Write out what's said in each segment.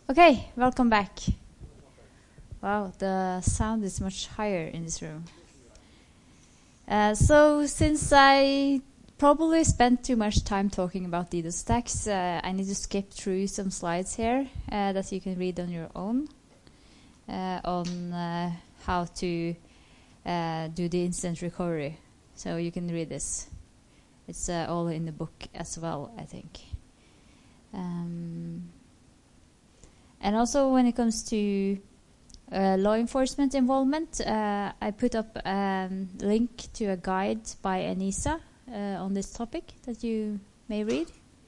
Okay, welcome back. Wow, the sound is much higher in this room. So since I probably spent too much time talking about DDoS attacks, I need to skip through some slides here that you can read on your own on how to do the incident recovery. So you can read this. It's all in the book as well, I think. And also when it comes to law enforcement involvement, I put up a link to a guide by ENISA on this topic that you may read.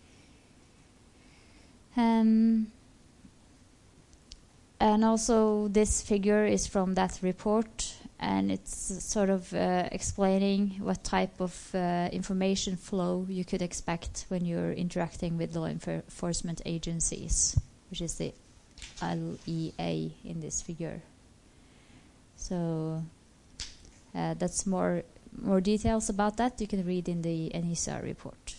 And also this figure is from that report, and it's sort of explaining what type of information flow you could expect when you're interacting with law enforcement agencies, which is the LEA in this figure. So that's more details about that you can read in the ENISA report.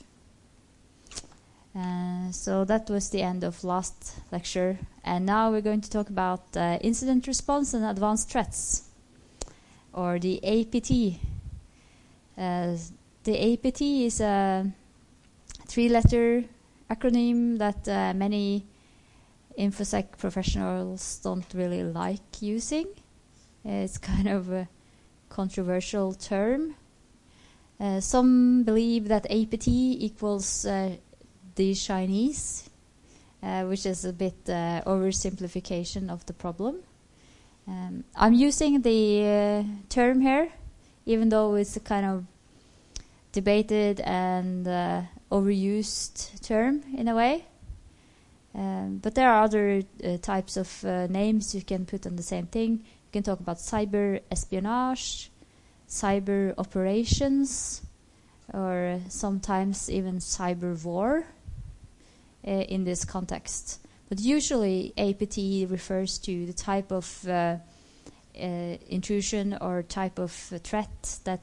So that was the end of last lecture, and now we're going to talk about incident response and advanced threats, or the APT. The APT is a 3-letter acronym that many InfoSec professionals don't really like using. It's kind of a controversial term. Some believe that APT equals the Chinese, which is a bit oversimplification of the problem. I'm using the term here, even though it's a kind of debated and overused term in a way. But there are other types of names you can put on the same thing. You can talk about cyber espionage, cyber operations, or sometimes even cyber war in this context. But usually APT refers to the type of intrusion or type of threat that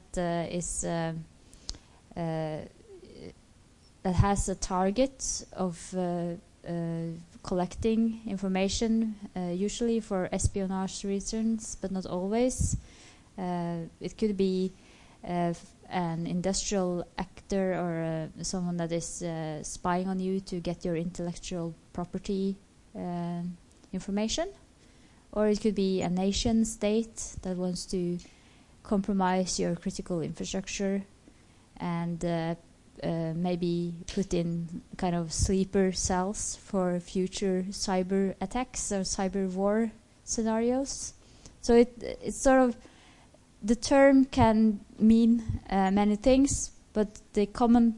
that has a target of collecting information, usually for espionage reasons, but not always. It could be an industrial actor or someone that is spying on you to get your intellectual property information. Or it could be a nation state that wants to compromise your critical infrastructure and maybe put in kind of sleeper cells for future cyber attacks or cyber war scenarios. So it's sort of, the term can mean many things, but the common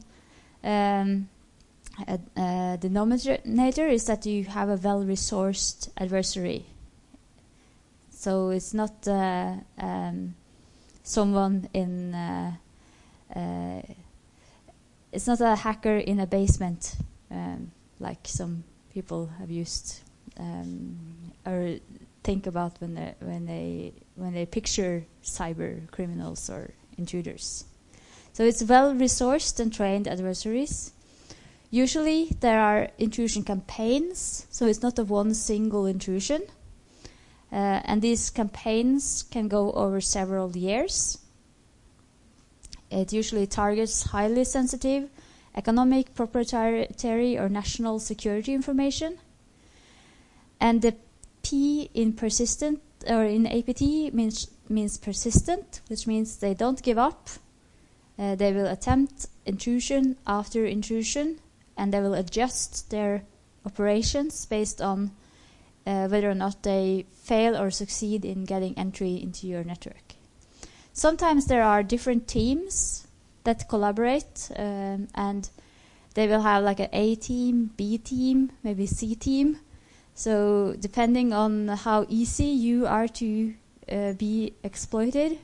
denominator is that you have a well-resourced adversary. So it's not someone in it's not a hacker in a basement, like some people have used or think about when they picture cyber criminals or intruders. So it's well-resourced and trained adversaries. Usually there are intrusion campaigns, so it's not a one single intrusion. And these campaigns can go over several years. It usually targets highly sensitive economic, proprietary, or national security information. And the P in persistent, or in APT, means persistent, which means they don't give up. They will attempt intrusion after intrusion, and they will adjust their operations based on whether or not they fail or succeed in getting entry into your network. Sometimes there are different teams that collaborate, and they will have like an A team, B team, maybe C team. So depending on how easy you are to be exploited,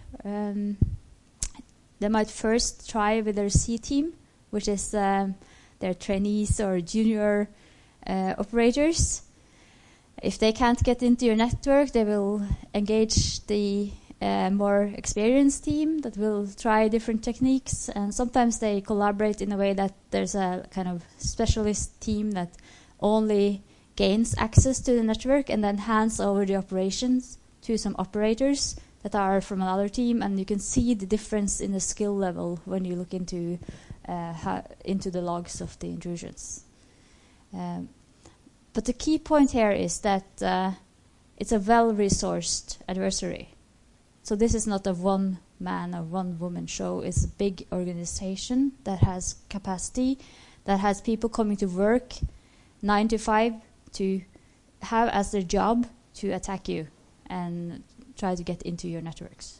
they might first try with their C team, which is their trainees or junior operators. If they can't get into your network, they will engage the more experienced team that will try different techniques, and sometimes they collaborate in a way that there's a kind of specialist team that only gains access to the network and then hands over the operations to some operators that are from another team, and you can see the difference in the skill level when you look into the logs of the intrusions. But the key point here is that it's a well-resourced adversary. So this is not a one-man or one-woman show. It's a big organization that has capacity, that has people coming to work 9 to 5 to have as their job to attack you and try to get into your networks.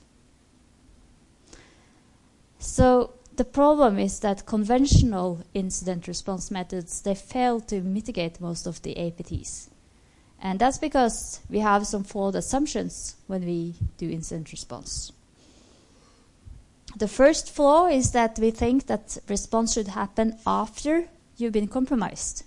So the problem is that conventional incident response methods, they fail to mitigate most of the APTs. And that's because we have some flawed assumptions when we do incident response. The first flaw is that we think that response should happen after you've been compromised.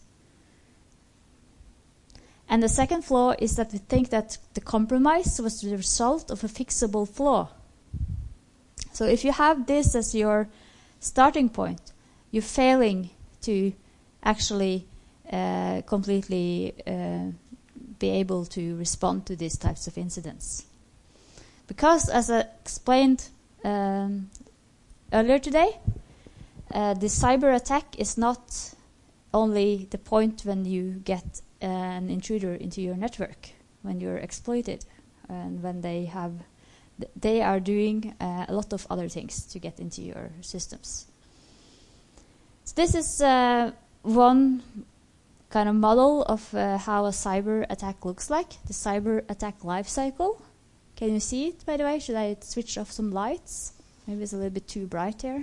And the second flaw is that we think that the compromise was the result of a fixable flaw. So if you have this as your starting point, you're failing to actually completely be able to respond to these types of incidents. Because, as I explained earlier today, the cyber attack is not only the point when you get an intruder into your network, when you're exploited, and when they are doing a lot of other things to get into your systems. So this is one kind of model of how a cyber attack looks like, the cyber attack life cycle. Can you see it, by the way? Should I switch off some lights? Maybe it's a little bit too bright here.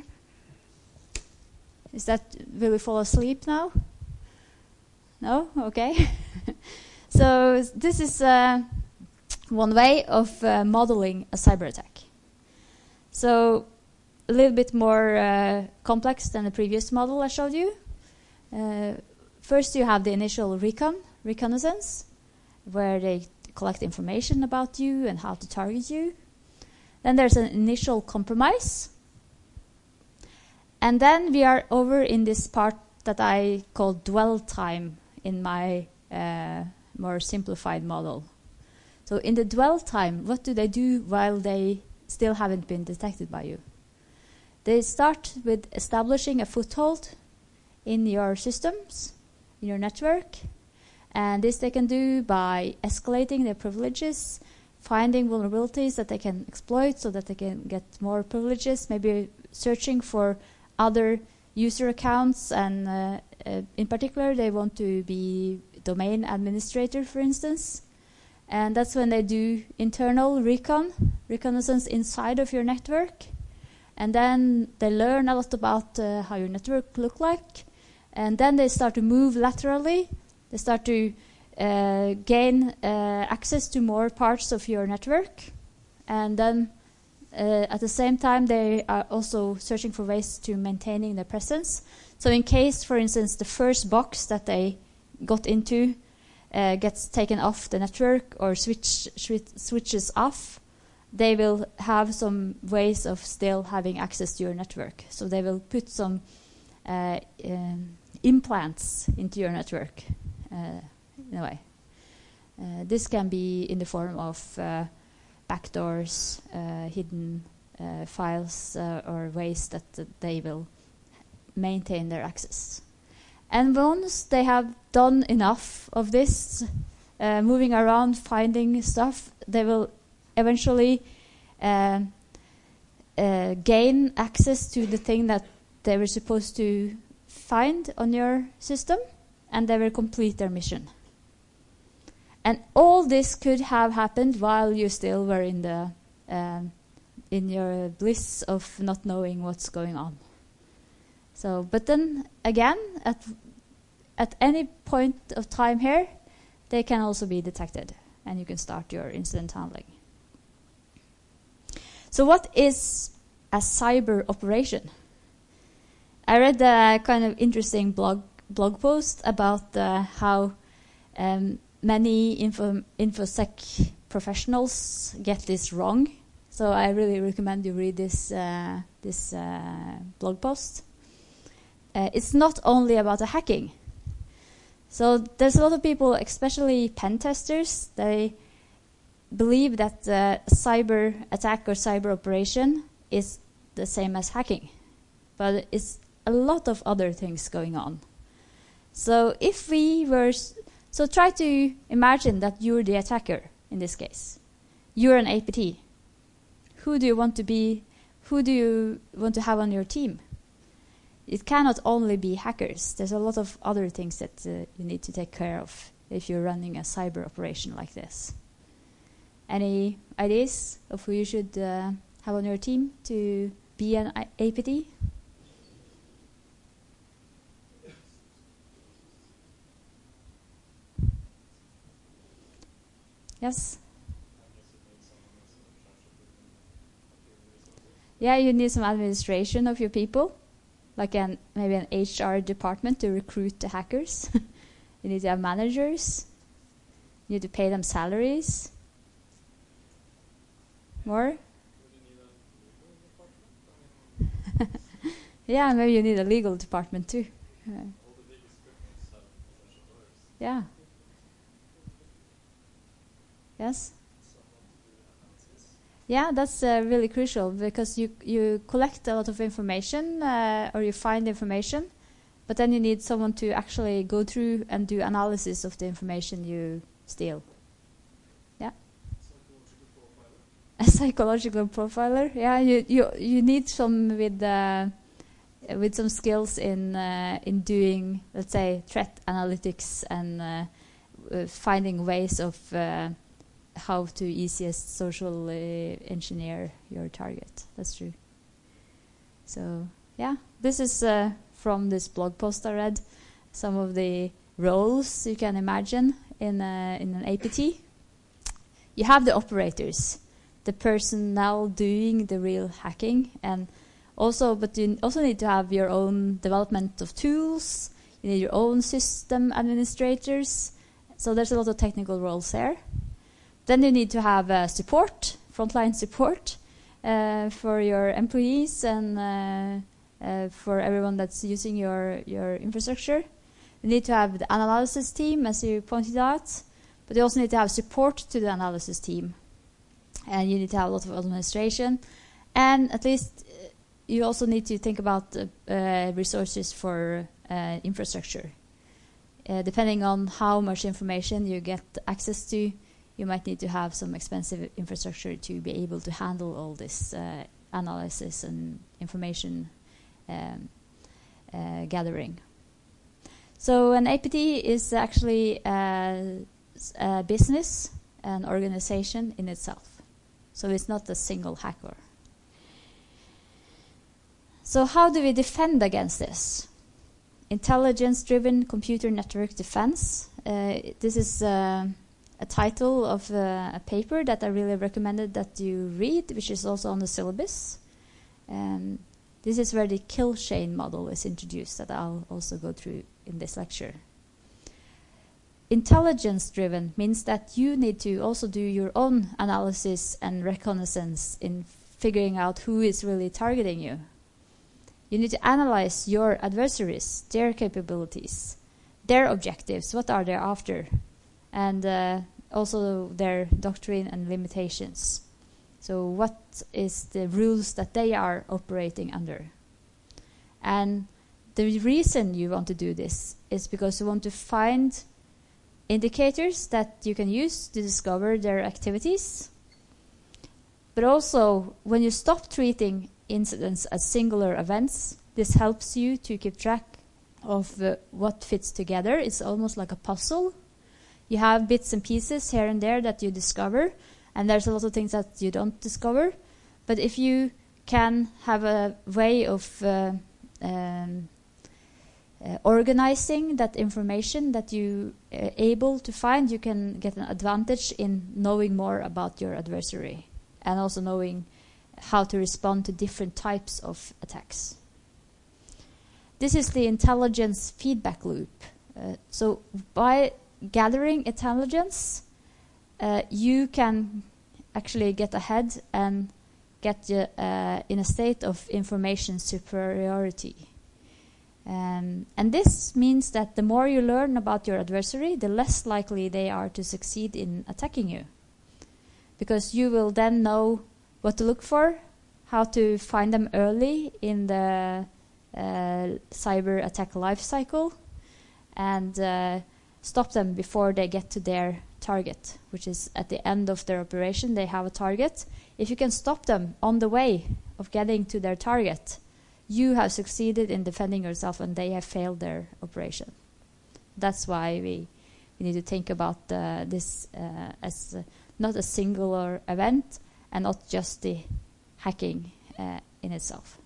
Will we fall asleep now? No? Okay. So this is one way of modeling a cyber attack. So a little bit more complex than the previous model I showed you. First you have the initial reconnaissance, where they collect information about you and how to target you. Then there's an initial compromise. And then we are over in this part that I call dwell time in my more simplified model. So in the dwell time, what do they do while they still haven't been detected by you? They start with establishing a foothold in your systems, in your network. And this they can do by escalating their privileges, finding vulnerabilities that they can exploit so that they can get more privileges, maybe searching for other user accounts, and in particular they want to be domain administrator, for instance. And that's when they do internal reconnaissance inside of your network. And then they learn a lot about how your network look like. And then they start to move laterally. They start to gain access to more parts of your network. And then at the same time, they are also searching for ways to maintaining their presence. So in case, for instance, the first box that they got into gets taken off the network or switches off, they will have some ways of still having access to your network. So they will put some implants into your network in a way. This can be in the form of backdoors, hidden files, or ways that they will maintain their access. And once they have done enough of this, moving around, finding stuff, they will eventually gain access to the thing that they were supposed to find on your system, and they will complete their mission. And all this could have happened while you still were in the in your bliss of not knowing what's going on. So, but then again, at any point of time here, they can also be detected, and you can start your incident handling. So what is a cyber operation? I read a kind of interesting blog post about how many InfoSec professionals get this wrong. So I really recommend you read this blog post. It's not only about the hacking. So there's a lot of people, especially pen testers, they believe that cyber attack or cyber operation is the same as hacking. But it's a lot of other things going on. So if we were... So try to imagine that you're the attacker in this case. You're an APT. Who do you want to be? Who do you want to have on your team? It cannot only be hackers. There's a lot of other things that you need to take care of if you're running a cyber operation like this. Any ideas of who you should have on your team to be an APT? Yes? Yeah, you need some administration of your people, like maybe an HR department to recruit the hackers. You need to have managers. You need to pay them salaries. More? Yeah, maybe you need a legal department too. Yeah. Yes? Yeah, that's really crucial because you collect a lot of information or you find information, but then you need someone to actually go through and do analysis of the information you steal. Yeah. A psychological profiler. Yeah, you need some with some skills in doing, let's say, threat analytics and finding ways of how to easiest social engineer your target. That's true. So yeah, this is from this blog post I read. Some of the roles you can imagine in an APT. You have the operators, the personnel doing the real hacking, and but you also need to have your own development of tools. You need your own system administrators. So there's a lot of technical roles there. Then you need to have support, frontline support for your employees and for everyone that's using your infrastructure. You need to have the analysis team, as you pointed out, but you also need to have support to the analysis team. And you need to have a lot of administration. And at least you also need to think about resources for infrastructure. Depending on how much information you get access to, you might need to have some expensive infrastructure to be able to handle all this analysis and information gathering. So an APT is actually a business, an organization in itself. So it's not a single hacker. So how do we defend against this? Intelligence-driven computer network defense. This is a title of a paper that I really recommended that you read, which is also on the syllabus. This is where the kill chain model is introduced that I'll also go through in this lecture. Intelligence-driven means that you need to also do your own analysis and reconnaissance in figuring out who is really targeting you. You need to analyze your adversaries, their capabilities, their objectives, what are they after, and also their doctrine and limitations. So what is the rules that they are operating under? And the reason you want to do this is because you want to find indicators that you can use to discover their activities. But also, when you stop treating incidents as singular events, this helps you to keep track of what fits together. It's almost like a puzzle. You have bits and pieces here and there that you discover, and there's a lot of things that you don't discover. But if you can have a way of organizing that information that you are able to find, you can get an advantage in knowing more about your adversary and also knowing how to respond to different types of attacks. This is the intelligence feedback loop. So by gathering intelligence, you can actually get ahead and get in a state of information superiority. And this means that the more you learn about your adversary, the less likely they are to succeed in attacking you. Because you will then know what to look for, how to find them early in the cyber attack life cycle, and stop them before they get to their target, which is at the end of their operation. They have a target. If you can stop them on the way of getting to their target, you have succeeded in defending yourself and they have failed their operation. That's why we need to think about this as not a singular event and not just the hacking in itself.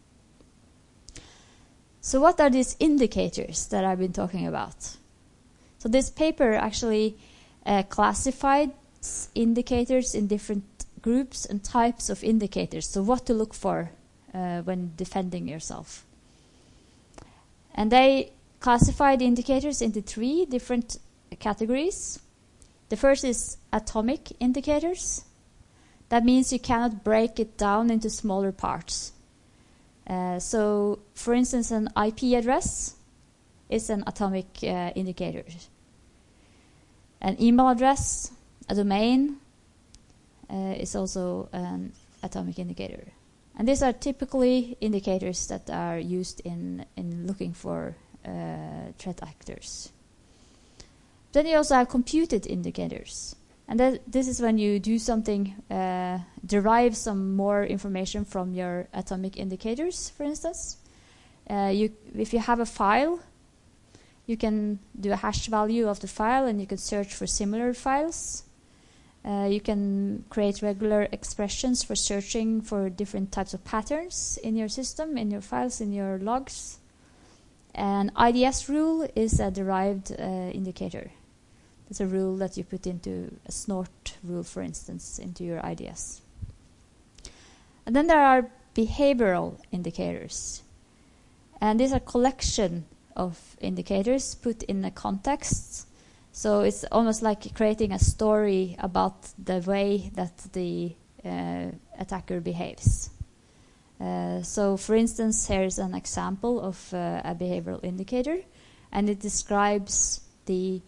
So what are these indicators that I've been talking about? So this paper actually classified indicators in different groups and types of indicators. So what to look for when defending yourself. And they classified indicators into 3 different categories. The first is atomic indicators. That means you cannot break it down into smaller parts. So, for instance, an IP address is an atomic indicator. An email address, a domain, is also an atomic indicator. And these are typically indicators that are used in looking for threat actors. Then you also have computed indicators. And this is when you do something, derive some more information from your atomic indicators, for instance. If you have a file, you can do a hash value of the file and you can search for similar files. You can create regular expressions for searching for different types of patterns in your system, in your files, in your logs. An IDS rule is a derived indicator. It's a rule that you put into a snort rule, for instance, into your IDS. And then there are behavioral indicators. And these are a collection of indicators put in a context. So it's almost like creating a story about the way that the attacker behaves. So for instance, here's an example of a behavioral indicator, and it describes the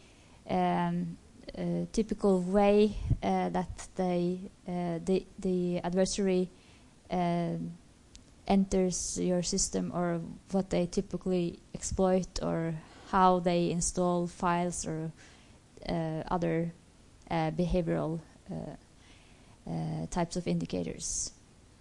typical way that the adversary enters your system, or what they typically exploit, or how they install files or other behavioral types of indicators.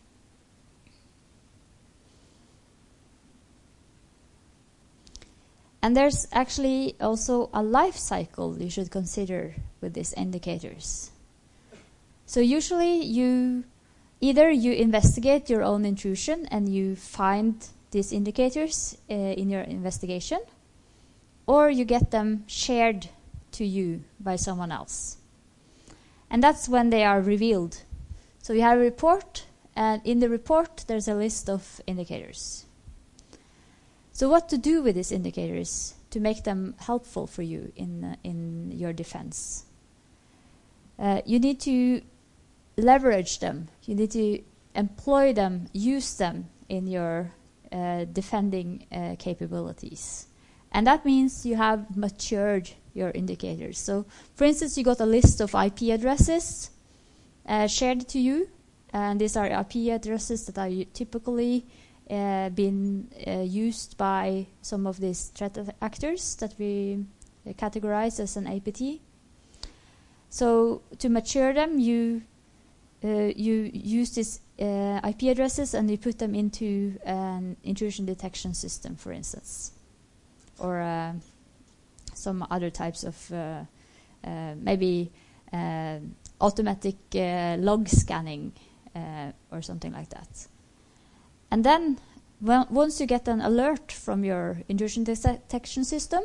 And there's actually also a life cycle you should consider with these indicators. So usually either you investigate your own intrusion and you find these indicators in your investigation, or you get them shared to you by someone else. And that's when they are revealed. So you have a report, and in the report there's a list of indicators. So what to do with these indicators to make them helpful for you in your defense? You need to leverage them. You need to employ them, use them in your defending capabilities. And that means you have matured your indicators. So, for instance, you got a list of IP addresses shared to you, and these are IP addresses that are typically been used by some of these threat actors that we categorize as an APT. So to mature them, you use these IP addresses and you put them into an intrusion detection system, for instance, or some other types of maybe automatic log scanning or something like that. And then, once you get an alert from your intrusion detection system,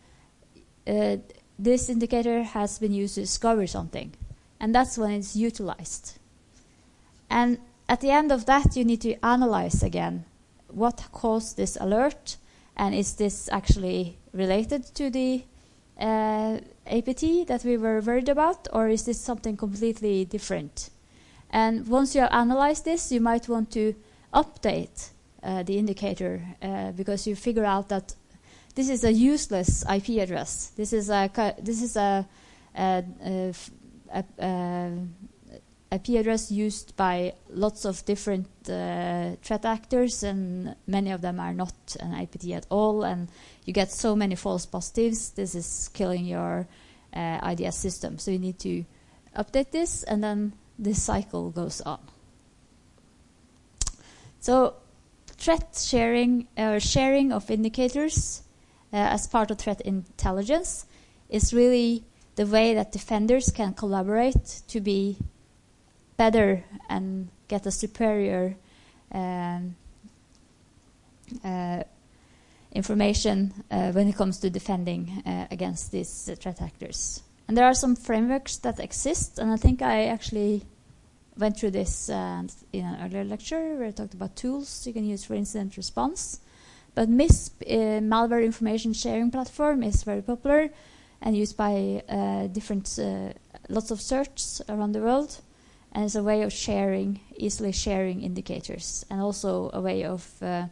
this indicator has been used to discover something. And that's when it's utilized. And at the end of that, you need to analyze again what caused this alert, and is this actually related to the APT that we were worried about, or is this something completely different? And once you have analyzed this, you might want to update the indicator because you figure out that this is a useless IP address. This is a IP address used by lots of different threat actors, and many of them are not an IPT at all, and you get so many false positives. This is killing your IDS system. So you need to update this, and then this cycle goes on. So threat sharing, or sharing of indicators as part of threat intelligence, is really the way that defenders can collaborate to be better and get a superior information when it comes to defending against these threat actors. And there are some frameworks that exist, and I think I actually went through this in an earlier lecture where I talked about tools you can use for incident response. But MISP, Malware Information Sharing Platform, is very popular and used by lots of searches around the world. And it's a way of sharing, easily sharing indicators, and also a way of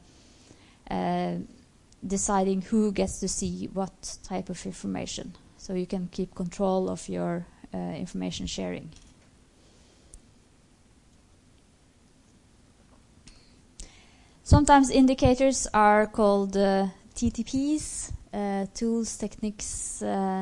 deciding who gets to see what type of information. So you can keep control of your information sharing. Sometimes indicators are called TTPs, tools, techniques,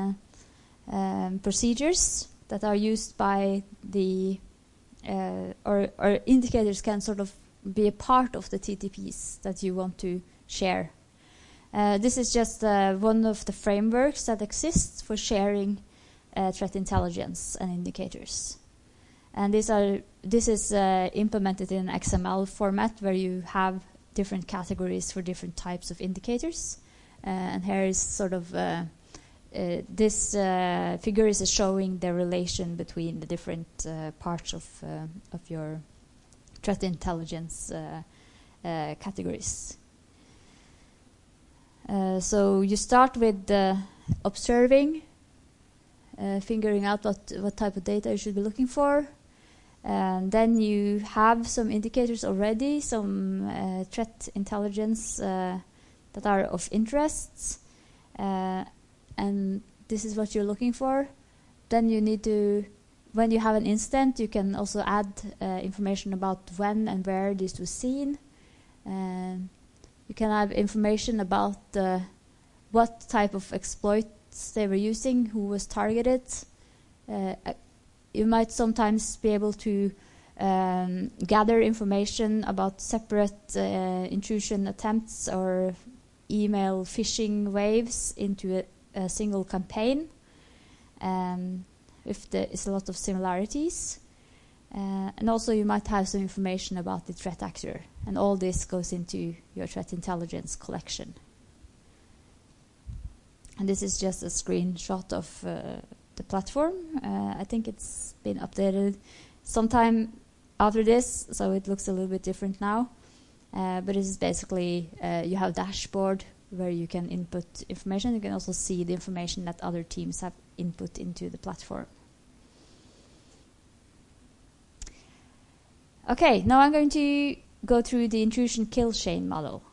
procedures that are used by the or indicators can sort of be a part of the TTPs that you want to share. This is just one of the frameworks that exists for sharing threat intelligence and indicators. And this is implemented in XML format where you have different categories for different types of indicators. And here is sort of this figure is showing the relation between the different parts of your threat intelligence categories. So you start with observing, figuring out what type of data you should be looking for. And then you have some indicators already, some threat intelligence that are of interest. And this is what you're looking for. Then you need to, when you have an incident, you can also add information about when and where this was seen. You can have information about what type of exploits they were using, who was targeted. You might sometimes be able to gather information about separate intrusion attempts or email phishing waves into a single campaign. If there is a lot of similarities. And also you might have some information about the threat actor. And all this goes into your threat intelligence collection. And this is just a screenshot of the platform. I think it's been updated sometime after this, so it looks a little bit different now. But it is basically, you have a dashboard where you can input information. You can also see the information that other teams have input into the platform. Okay, now I'm going to go through the intrusion kill chain model.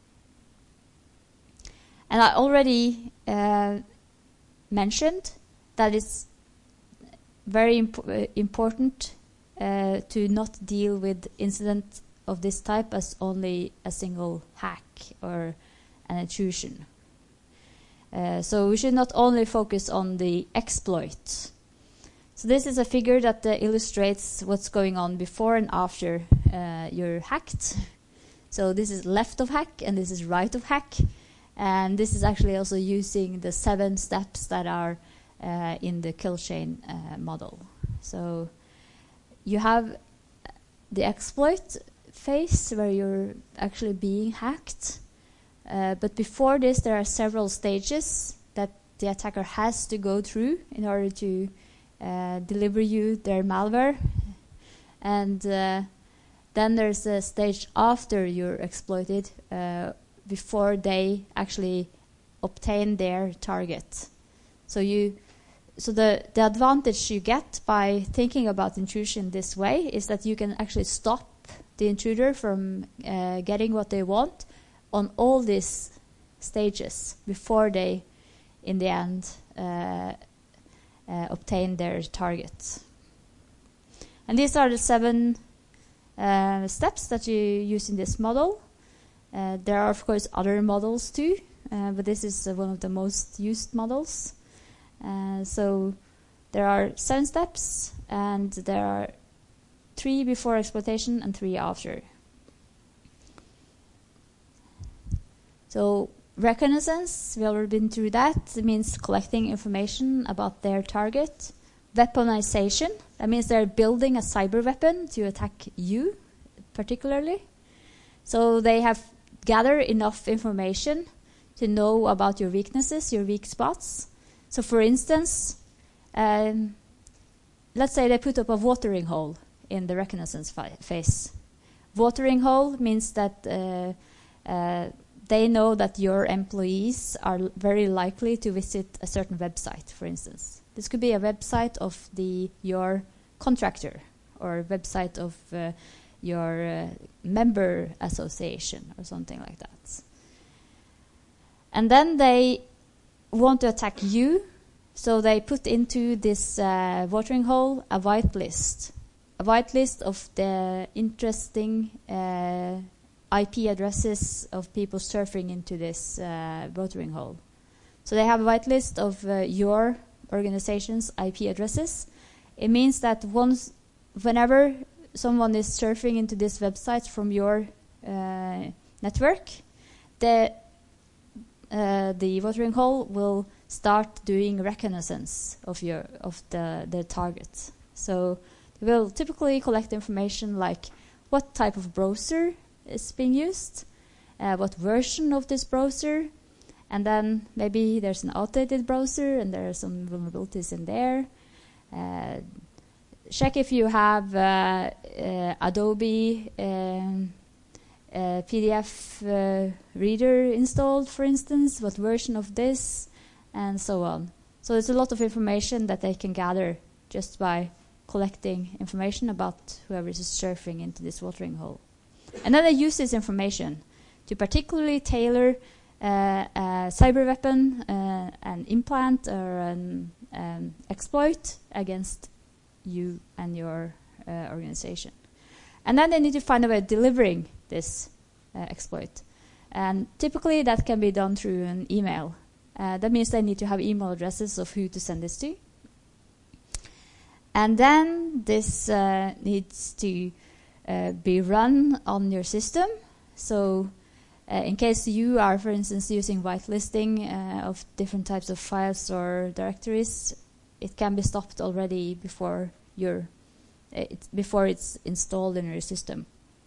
And I already mentioned that it's very important to not deal with incidents of this type as only a single hack or an intrusion. So we should not only focus on the exploit. So this is a figure that illustrates what's going on before and after you're hacked. So this is left of hack and this is right of hack. And this is actually also using the 7 steps that are in the kill chain model. So you have the exploit phase where you're actually being hacked. But before this, there are several stages that the attacker has to go through in order to deliver you their malware. And then there's a stage after you're exploited before they actually obtain their target. So the advantage you get by thinking about intrusion this way is that you can actually stop the intruder from getting what they want on all these stages before they, in the end, obtain their target. And these are the 7 steps that you use in this model. There are, of course, other models too, but this is one of the most used models. So there are 7 steps, and there are 3 before exploitation and 3 after. So reconnaissance, we already been through that. It means collecting information about their target. Weaponization, that means they're building a cyber weapon to attack you particularly. So they have gathered enough information to know about your weaknesses, your weak spots. So for instance, let's say they put up a watering hole in the reconnaissance phase. Watering hole means that they know that your employees are very likely to visit a certain website, for instance. This could be a website of your contractor or a website of your member association or something like that. And then they want to attack you, so they put into this watering hole a whitelist of the interesting IP addresses of people surfing into this watering hole. So they have a whitelist of your organization's IP addresses. It means that whenever someone is surfing into this website from your network, the watering hole will start doing reconnaissance of the target. So they will typically collect information like what type of browser is being used, what version of this browser, and then maybe there's an outdated browser and there are some vulnerabilities in there. Check if you have Adobe PDF reader installed, for instance, what version of this, and so on. So there's a lot of information that they can gather just by collecting information about whoever is surfing into this watering hole. And then they use this information to particularly tailor a cyber weapon, an implant, or an exploit against you and your organization. And then they need to find a way of delivering this exploit. And typically that can be done through an email. That means they need to have email addresses of who to send this to. And then this needs to be run on your system. So in case you are, for instance, using whitelisting of different types of files or directories, it can be stopped already before it's installed in your system.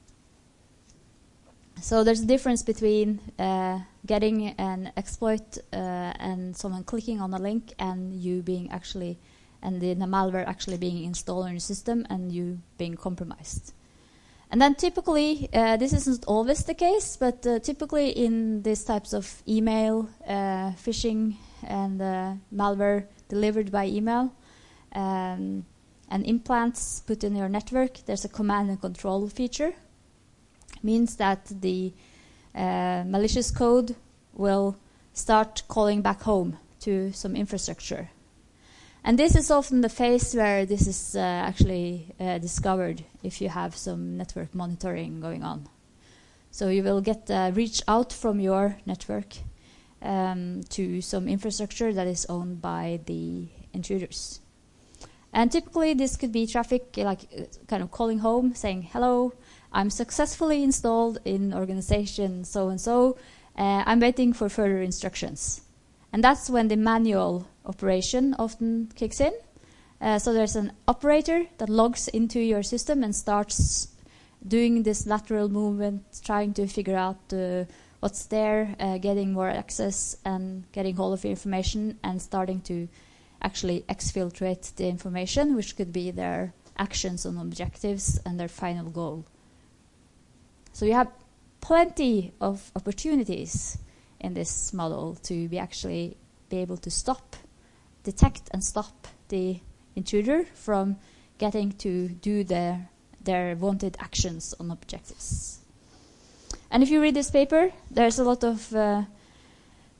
So there's a difference between getting an exploit and someone clicking on a link and you being actually, and the malware actually being installed in your system and you being compromised. And then typically, this isn't always the case, but typically in these types of email, phishing, and malware delivered by email, and implants put in your network, there's a command and control feature. Means that the malicious code will start calling back home to some infrastructure. And this is often the phase where this is actually discovered if you have some network monitoring going on. So you will get reach out from your network to some infrastructure that is owned by the intruders. And typically this could be traffic like kind of calling home saying, hello, I'm successfully installed in organization so-and-so. I'm waiting for further instructions. And that's when the manual operation often kicks in. So there's an operator that logs into your system and starts doing this lateral movement, trying to figure out what's there, getting more access and getting hold of the information and starting to actually exfiltrate the information, which could be their actions on objectives and their final goal. So you have plenty of opportunities in this model to be able to detect and stop the intruder from getting to do their wanted actions on objectives. And if you read this paper, there's a lot of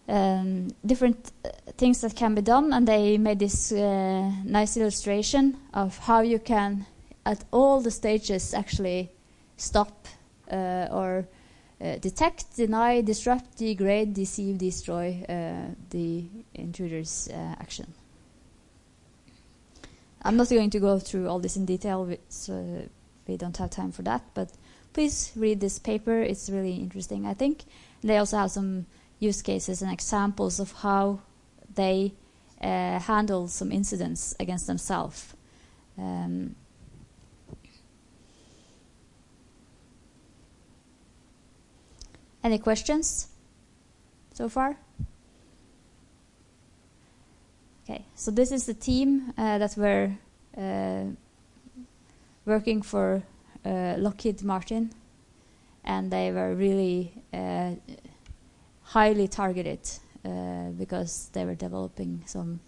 different things that can be done, and they made this nice illustration of how you can, at all the stages, actually stop or detect, deny, disrupt, degrade, deceive, destroy the intruder's action. I'm not going to go through all this in detail, so we don't have time for that, but please read this paper. It's really interesting, I think. And they also have some use cases and examples of how they handle some incidents against themselves. Any questions so far? Okay, so this is the team that were working for Lockheed Martin, and they were really highly targeted because they were developing some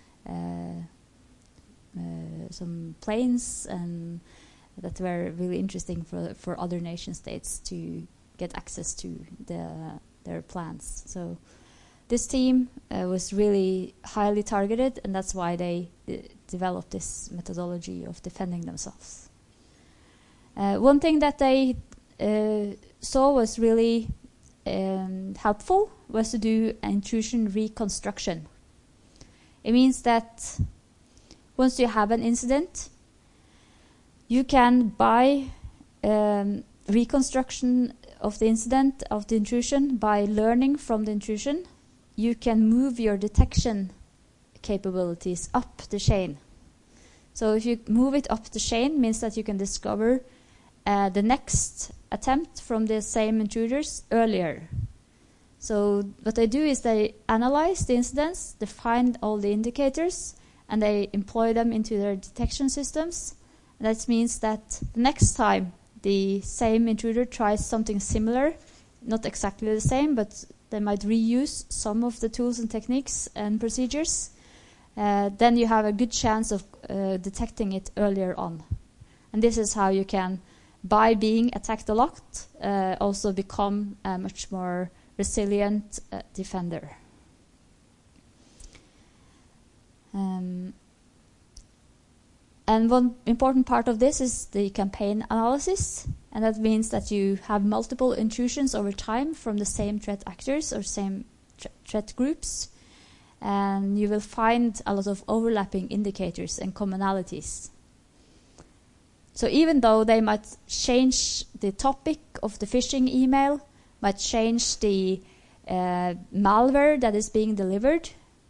planes and that were really interesting for other nation states to get access to their plans. So this team was really highly targeted, and that's why they developed this methodology of defending themselves. One thing that they saw was really helpful was to do intrusion reconstruction. It means that once you have an incident, you can buy reconstruction of the incident, of the intrusion, by learning from the intrusion. You can move your detection capabilities up the chain. So if you move it up the chain, means that you can discover the next attempt from the same intruders earlier. So what they do is they analyze the incidents, they find all the indicators, and they employ them into their detection systems. And that means that the next time the same intruder tries something similar, not exactly the same, but they might reuse some of the tools and techniques and procedures, then you have a good chance of detecting it earlier on. And this is how you can, by being attacked a lot, also become a much more resilient defender. And one important part of this is the campaign analysis, and that means that you have multiple intrusions over time from the same threat actors or same threat groups, and you will find a lot of overlapping indicators and commonalities. So even though they might change the topic of the phishing email, might change the malware that is being delivered,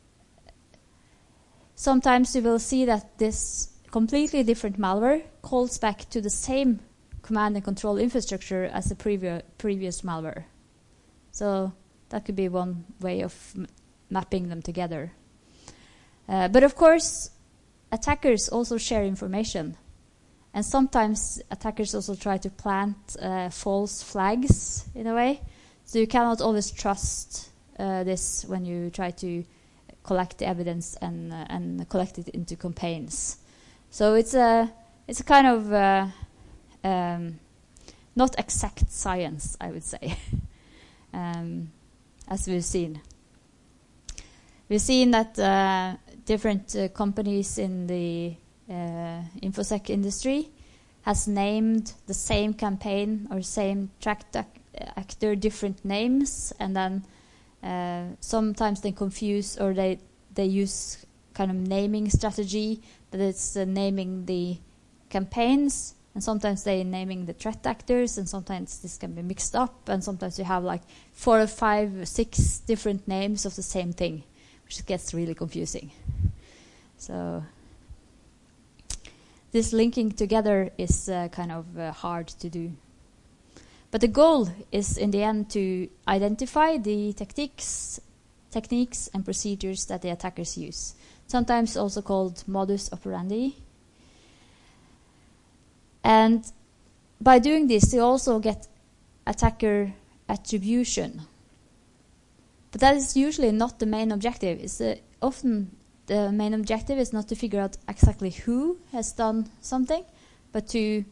sometimes you will see that this completely different malware calls back to the same command and control infrastructure as the previous malware. So that could be one way of mapping them together. But of course, attackers also share information. And sometimes attackers also try to plant false flags in a way. So you cannot always trust this when you try to collect the evidence and collect it into campaigns. So it's a kind of not exact science, I would say, as we've seen. We've seen that different companies in the InfoSec industry has named the same campaign or same track actor different names, and then sometimes they confuse or they use kind of naming strategy that it's naming the campaigns, and sometimes they're naming the threat actors, and sometimes this can be mixed up, and sometimes you have like 4 or 5 or 6 different names of the same thing, which gets really confusing. So this linking together is kind of hard to do. But the goal is in the end to identify the techniques and procedures that the attackers use, sometimes also called modus operandi. And by doing this, you also get attacker attribution. But that is usually not the main objective. It's often the main objective is not to figure out exactly who has done something, but to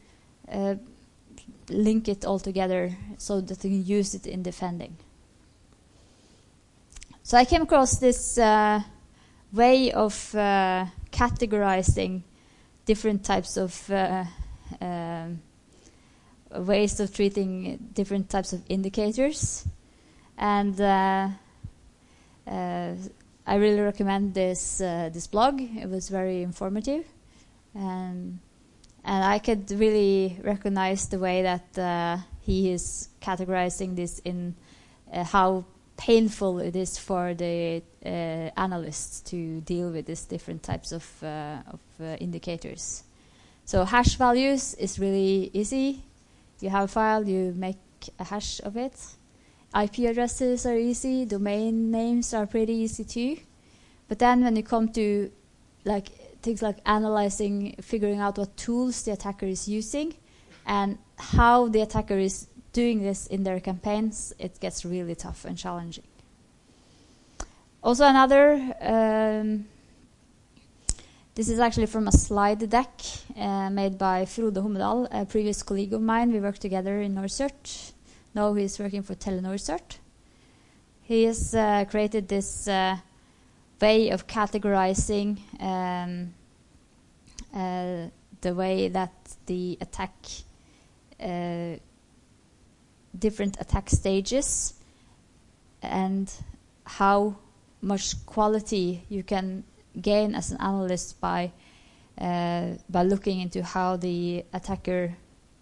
link it all together so that you can use it in defending. So I came across this way of categorizing different types of ways of treating different types of indicators, and I really recommend this blog. It was very informative, and I could really recognize the way that he is categorizing this in how painful it is for the analysts to deal with these different types of indicators. So hash values is really easy. You have a file, you make a hash of it. IP addresses are easy. Domain names are pretty easy too. But then when you come to things like analyzing, figuring out what tools the attacker is using and how the attacker is doing this in their campaigns, it gets really tough and challenging. Also another, this is actually from a slide deck made by Frode Hommedal, a previous colleague of mine. We worked together in NorCert. Now he's working for Telenor. He has created this way of categorizing the way that the attack, different attack stages, and how much quality you can gain as an analyst by looking into how the attacker,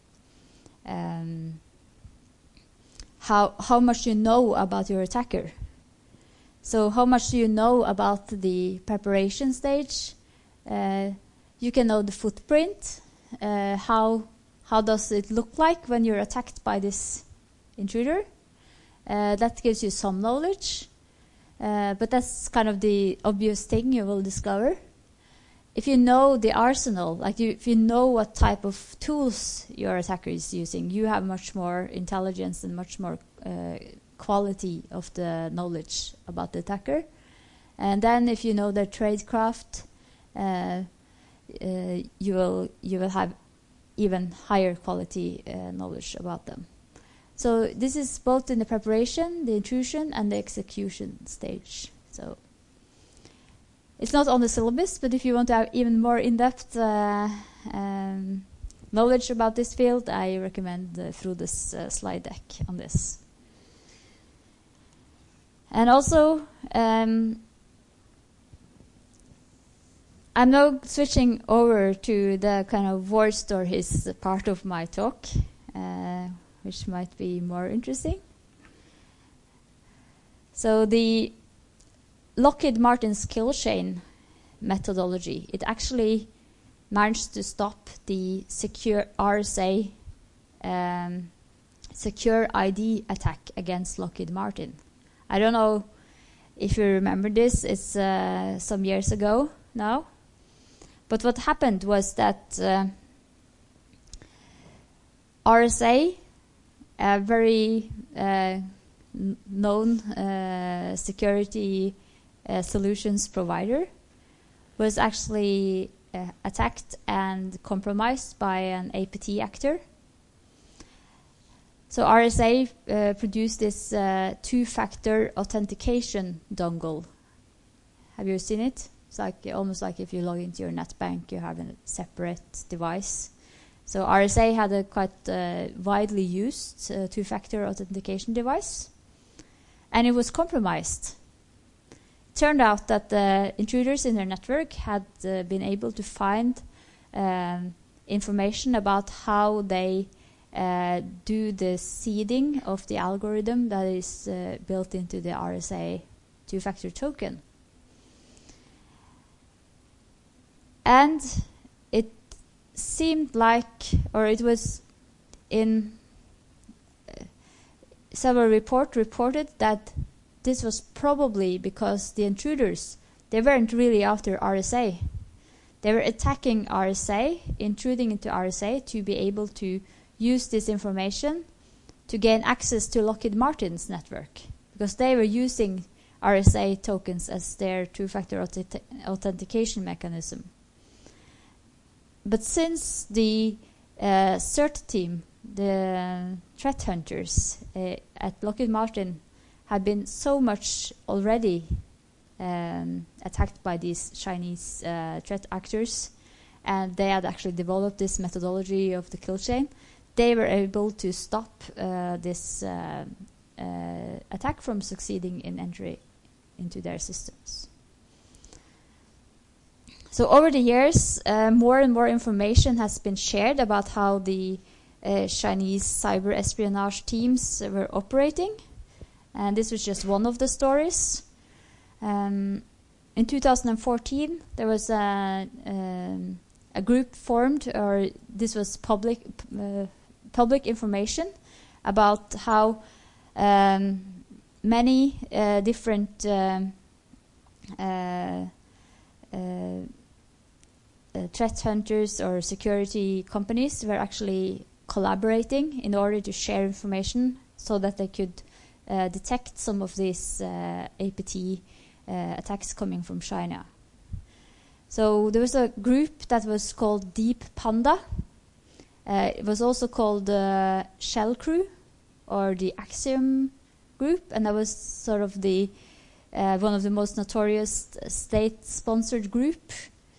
how much you know about your attacker. So how much do you know about the preparation stage? You can know the footprint. How does it look like when you're attacked by this intruder? That gives you some knowledge. But that's kind of the obvious thing you will discover. If you know the arsenal, if you know what type of tools your attacker is using, you have much more intelligence and much more quality of the knowledge about the attacker. And then if you know their tradecraft, you will have even higher quality knowledge about them. So this is both in the preparation, the intrusion, and the execution stage. So it's not on the syllabus, but if you want to have even more in-depth knowledge about this field, I recommend Frode's slide deck on this. And also, I'm now switching over to the kind of war stories part of my talk, which might be more interesting. So the Lockheed Martin's kill chain methodology, it actually managed to stop the secure RSA secure ID attack against Lockheed Martin. I don't know if you remember this. It's some years ago now. But what happened was that RSA, a very known security solutions provider, was actually attacked and compromised by an APT actor. So RSA produced this two-factor authentication dongle. Have you seen it? It's almost like if you log into your net bank, you have a separate device. So RSA had a quite widely used two-factor authentication device, and it was compromised. It turned out that the intruders in their network had been able to find information about how they do the seeding of the algorithm that is built into the RSA two-factor token. And it seemed like, or it was in several reported that this was probably because the intruders, they weren't really after RSA. They were attacking RSA, intruding into RSA to be able to use this information to gain access to Lockheed Martin's network, because they were using RSA tokens as their two-factor authentication mechanism. But since the CERT team, the threat hunters at Lockheed Martin, had been so much already attacked by these Chinese threat actors, and they had actually developed this methodology of the kill chain. They were able to stop this attack from succeeding in entry into their systems. So over the years, more and more information has been shared about how the Chinese cyber espionage teams were operating, and this was just one of the stories. In 2014, there was a group formed, or this was public information about how many different threat hunters or security companies were actually collaborating in order to share information so that they could detect some of these APT attacks coming from China. So there was a group that was called Deep Panda. It was also called Shell Crew, or the Axiom Group, and that was sort of the one of the most notorious state-sponsored group.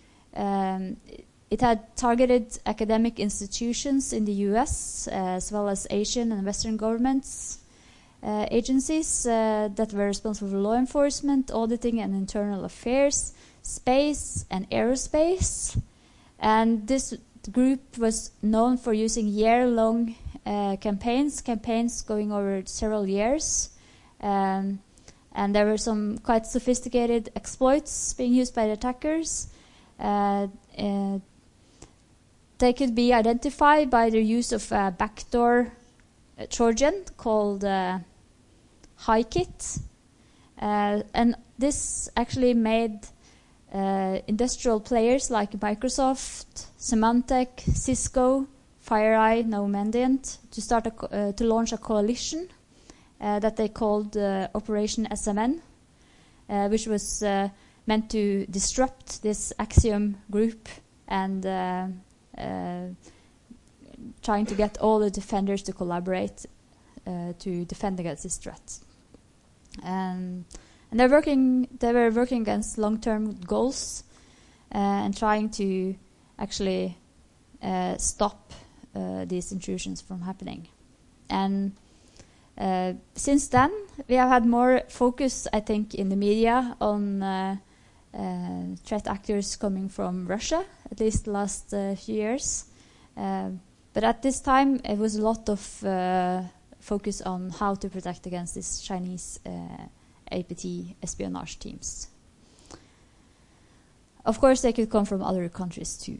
It had targeted academic institutions in the US, as well as Asian and Western governments, agencies that were responsible for law enforcement, auditing and internal affairs, space and aerospace. And this group was known for using year-long campaigns going over several years. And there were some quite sophisticated exploits being used by the attackers. They could be identified by the use of a backdoor Trojan called HiKit. And this actually made industrial players like Microsoft, Symantec, Cisco, FireEye, now Mandiant, to launch a coalition that they called Operation SMN, which was meant to disrupt this Axiom group and trying to get all the defenders to collaborate to defend against this threat. And they were working against long-term goals and trying to actually stop these intrusions from happening. And since then, we have had more focus, I think, in the media on threat actors coming from Russia, at least the last few years. But at this time, it was a lot of focus on how to protect against these Chinese APT espionage teams. Of course, they could come from other countries too.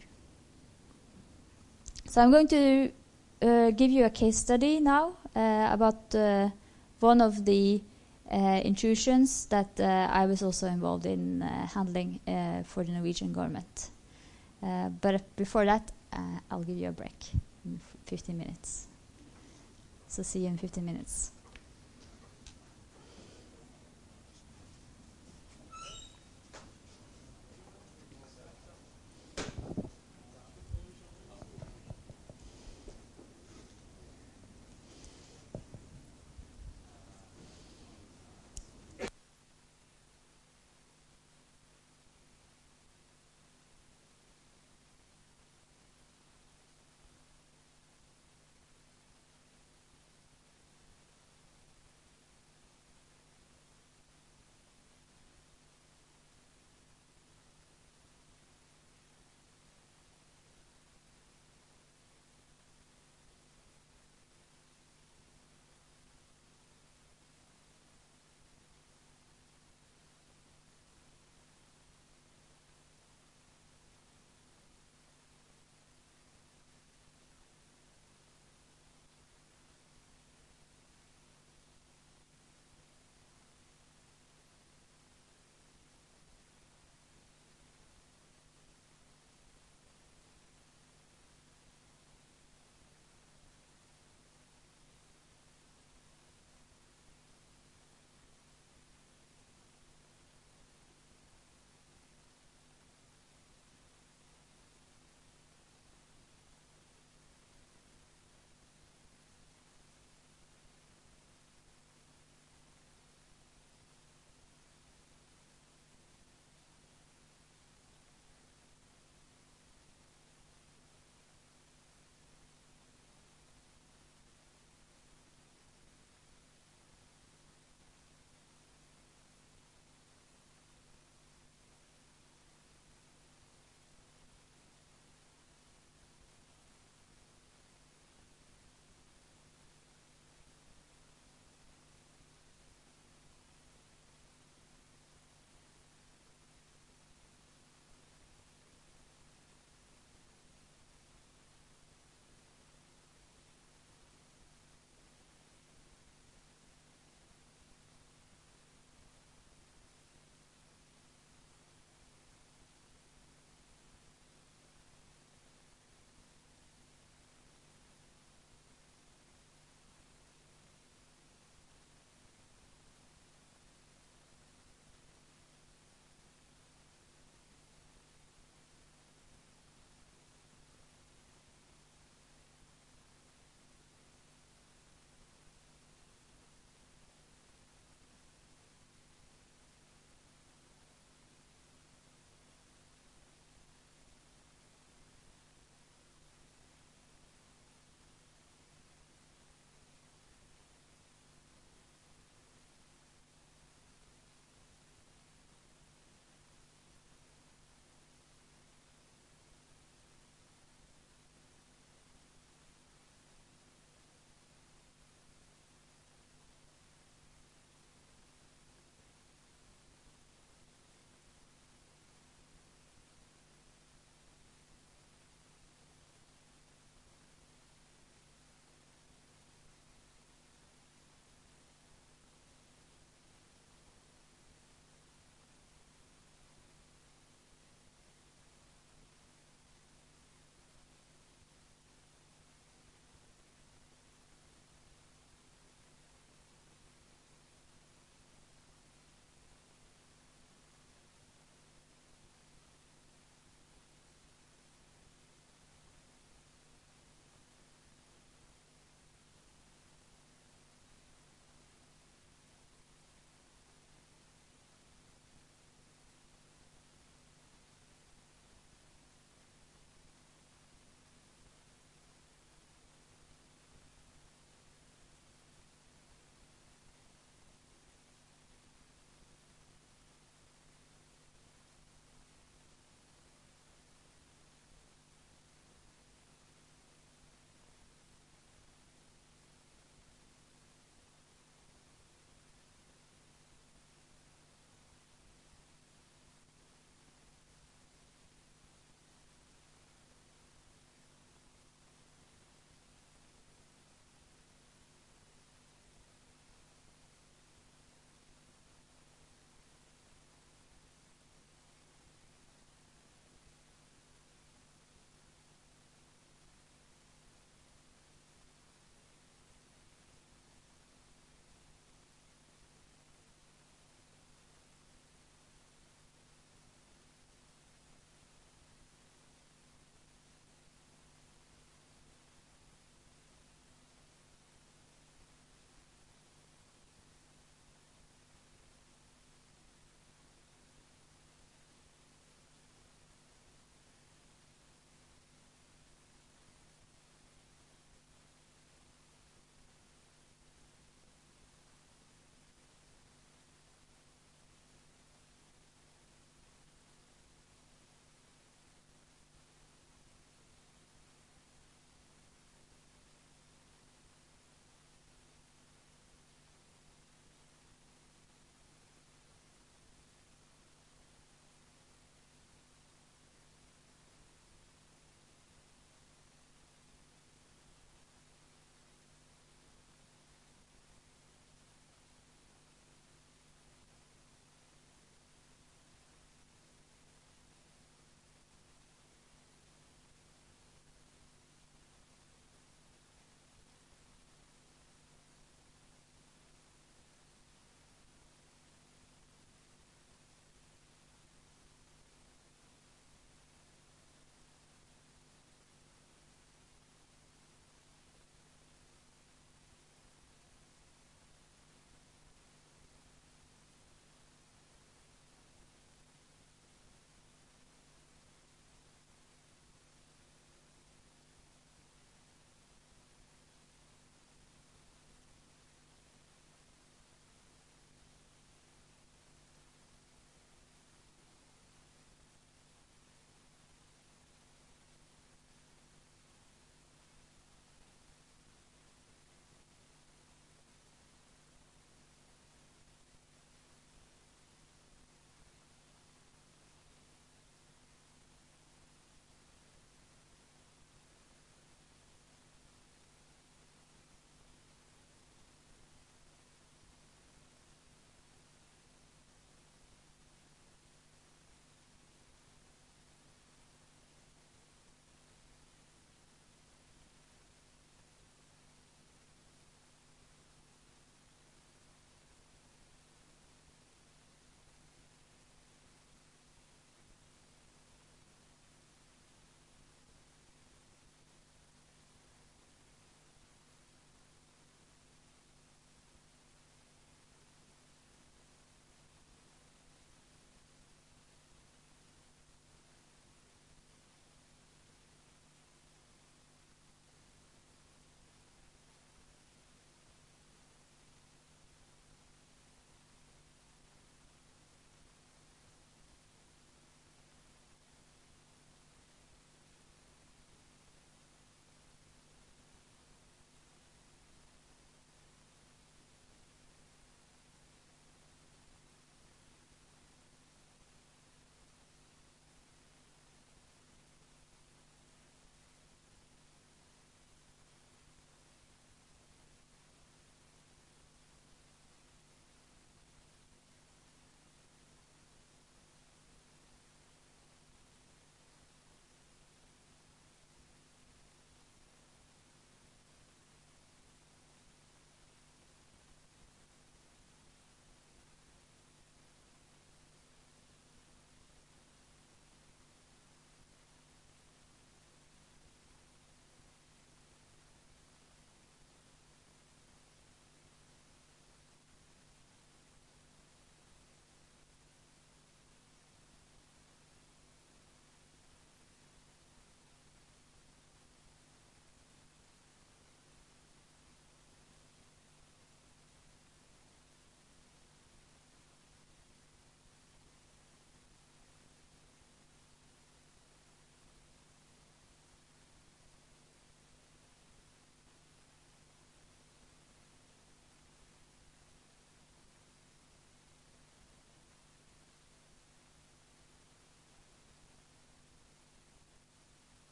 So I'm going to give you a case study now about one of the intrusions that I was also involved in handling for the Norwegian government. But before that, I'll give you a break in 15 minutes. So see you in 15 minutes.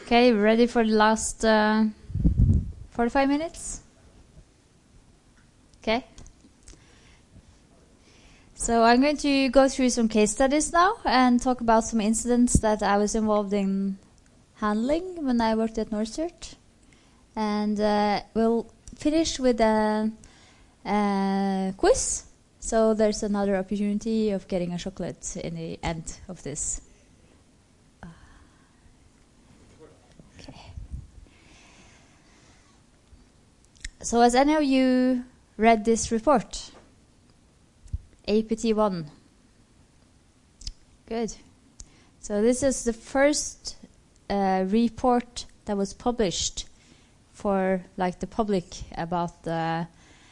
Okay, ready for the last 45 minutes? Okay. So I'm going to go through some case studies now and talk about some incidents that I was involved in handling when I worked at Norcert. And we'll finish with a quiz. So there's another opportunity of getting a chocolate in the end of this. Okay. So has any of you read this report? APT1. Good. So this is the first report that was published for like the public about the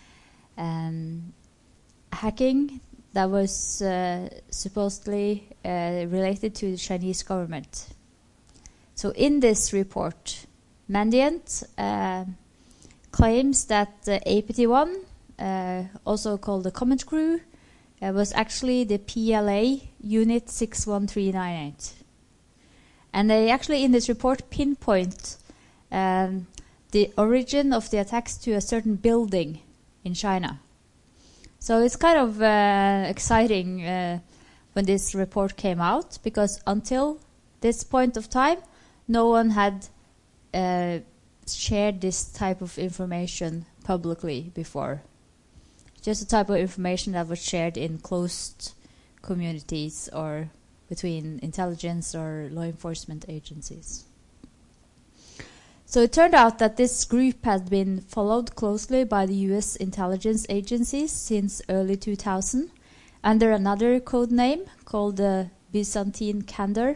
hacking that was supposedly related to the Chinese government. So in this report, Mandiant claims that the APT1, also called the Comment Crew, was actually the PLA Unit 61398. And they actually in this report pinpoint the origin of the attacks to a certain building in China. So it's kind of exciting when this report came out, because until this point of time, no one had shared this type of information publicly before. Just the type of information that was shared in closed communities or between intelligence or law enforcement agencies. So it turned out that this group had been followed closely by the US intelligence agencies since early 2000 under another code name called the Byzantine Candor,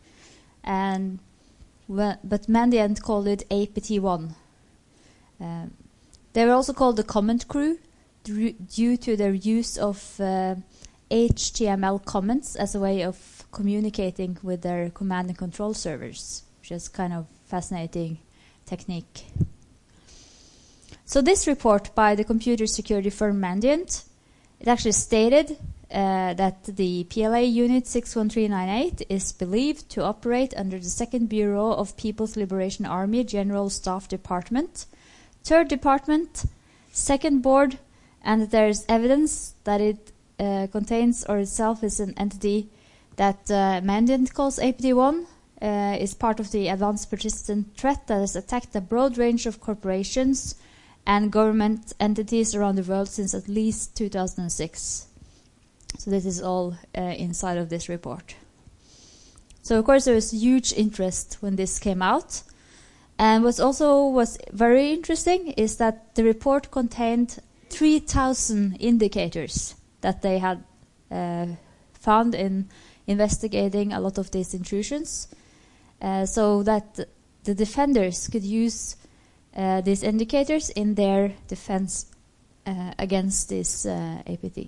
but Mandiant called it APT1. They were also called the Comment Crew due to their use of HTML comments as a way of communicating with their command and control servers, which is kind of fascinating technique. So this report by the computer security firm Mandiant, it actually stated that the PLA Unit 61398 is believed to operate under the 2nd Bureau of People's Liberation Army General Staff Department, 3rd Department, 2nd Board, and that there is evidence that it contains or itself is an entity that Mandiant calls APT1, is part of the advanced persistent threat that has attacked a broad range of corporations and government entities around the world since at least 2006. So this is all inside of this report. So of course there was huge interest when this came out. And what also was very interesting is that the report contained 3,000 indicators that they had found in investigating a lot of these intrusions, so that the defenders could use these indicators in their defense against this APT.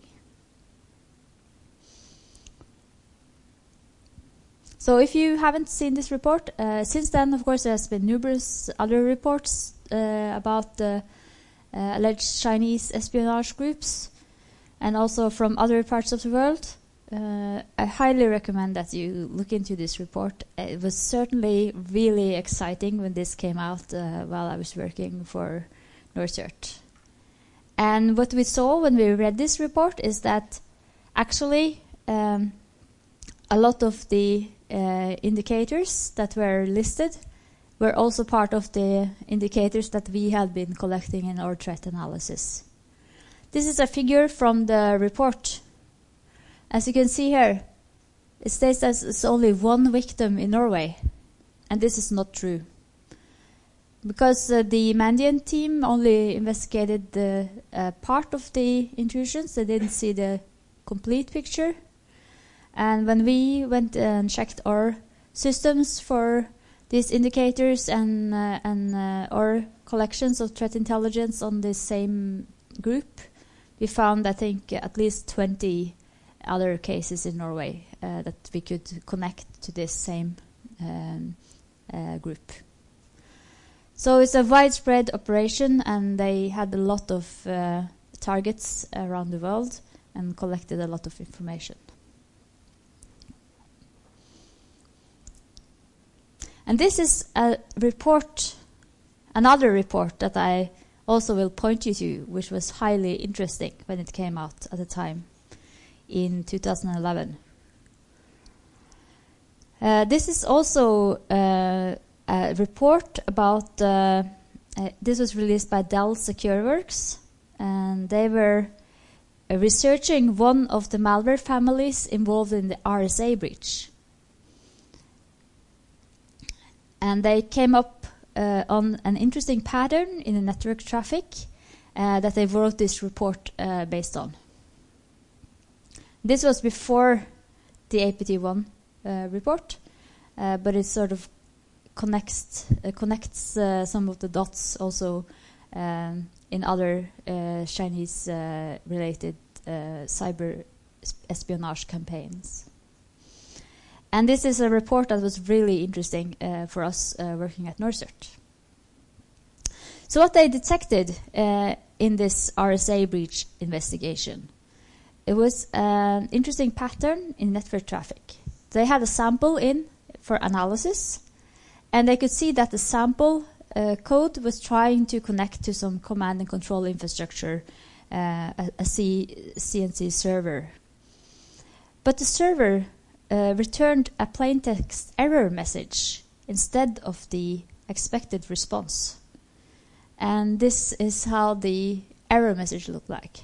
So if you haven't seen this report, since then, of course, there has been numerous other reports about the alleged Chinese espionage groups, and also from other parts of the world. I highly recommend that you look into this report. It was certainly really exciting when this came out while I was working for Norcert. And what we saw when we read this report is that actually a lot of the indicators that were listed were also part of the indicators that we had been collecting in our threat analysis. This is a figure from the report. As you can see here, it states that it's only one victim in Norway, and this is not true. Because the Mandiant team only investigated the part of the intrusions, they didn't see the complete picture. And when we went and checked our systems for these indicators and our collections of threat intelligence on this same group, we found, I think, at least 20 other cases in Norway that we could connect to this same group. So it's a widespread operation, and they had a lot of targets around the world and collected a lot of information. And this is a report, another report that I also will point you to, which was highly interesting when it came out at the time in 2011. This is also a report about, this was released by Dell SecureWorks, and they were researching one of the malware families involved in the RSA breach. And they came up on an interesting pattern in the network traffic that they wrote this report based on. This was before the APT1 report, but it sort of connects some of the dots also in other Chinese related cyber espionage campaigns. And this is a report that was really interesting for us working at NorCert. So what they detected in this RSA breach investigation, it was an interesting pattern in network traffic. They had a sample in for analysis, and they could see that the sample code was trying to connect to some command and control infrastructure, a CNC server. But the server returned a plain text error message instead of the expected response. And this is how the error message looked like.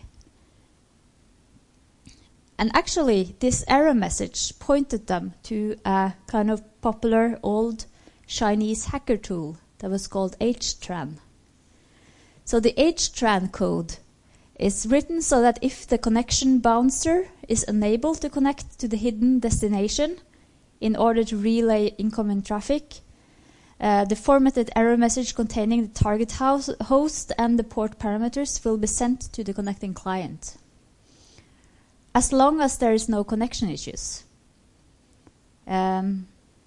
And actually, this error message pointed them to a kind of popular old Chinese hacker tool that was called HTRAN. So the HTRAN code is written so that if the connection bouncer is unable to connect to the hidden destination in order to relay incoming traffic, the formatted error message containing the target host and the port parameters will be sent to the connecting client, as long as there is no connection issues. Then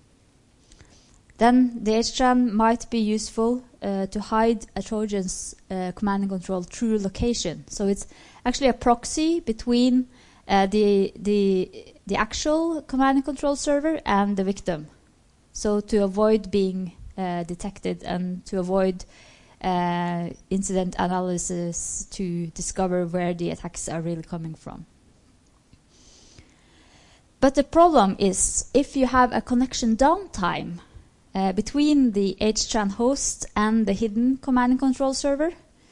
the HTRAN might be useful to hide a Trojan's command and control true location. So it's actually a proxy between the actual command and control server and the victim. So to avoid being detected and to avoid incident analysis to discover where the attacks are really coming from. But the problem is if you have a connection downtime between the HTRAN host and the hidden command and control server,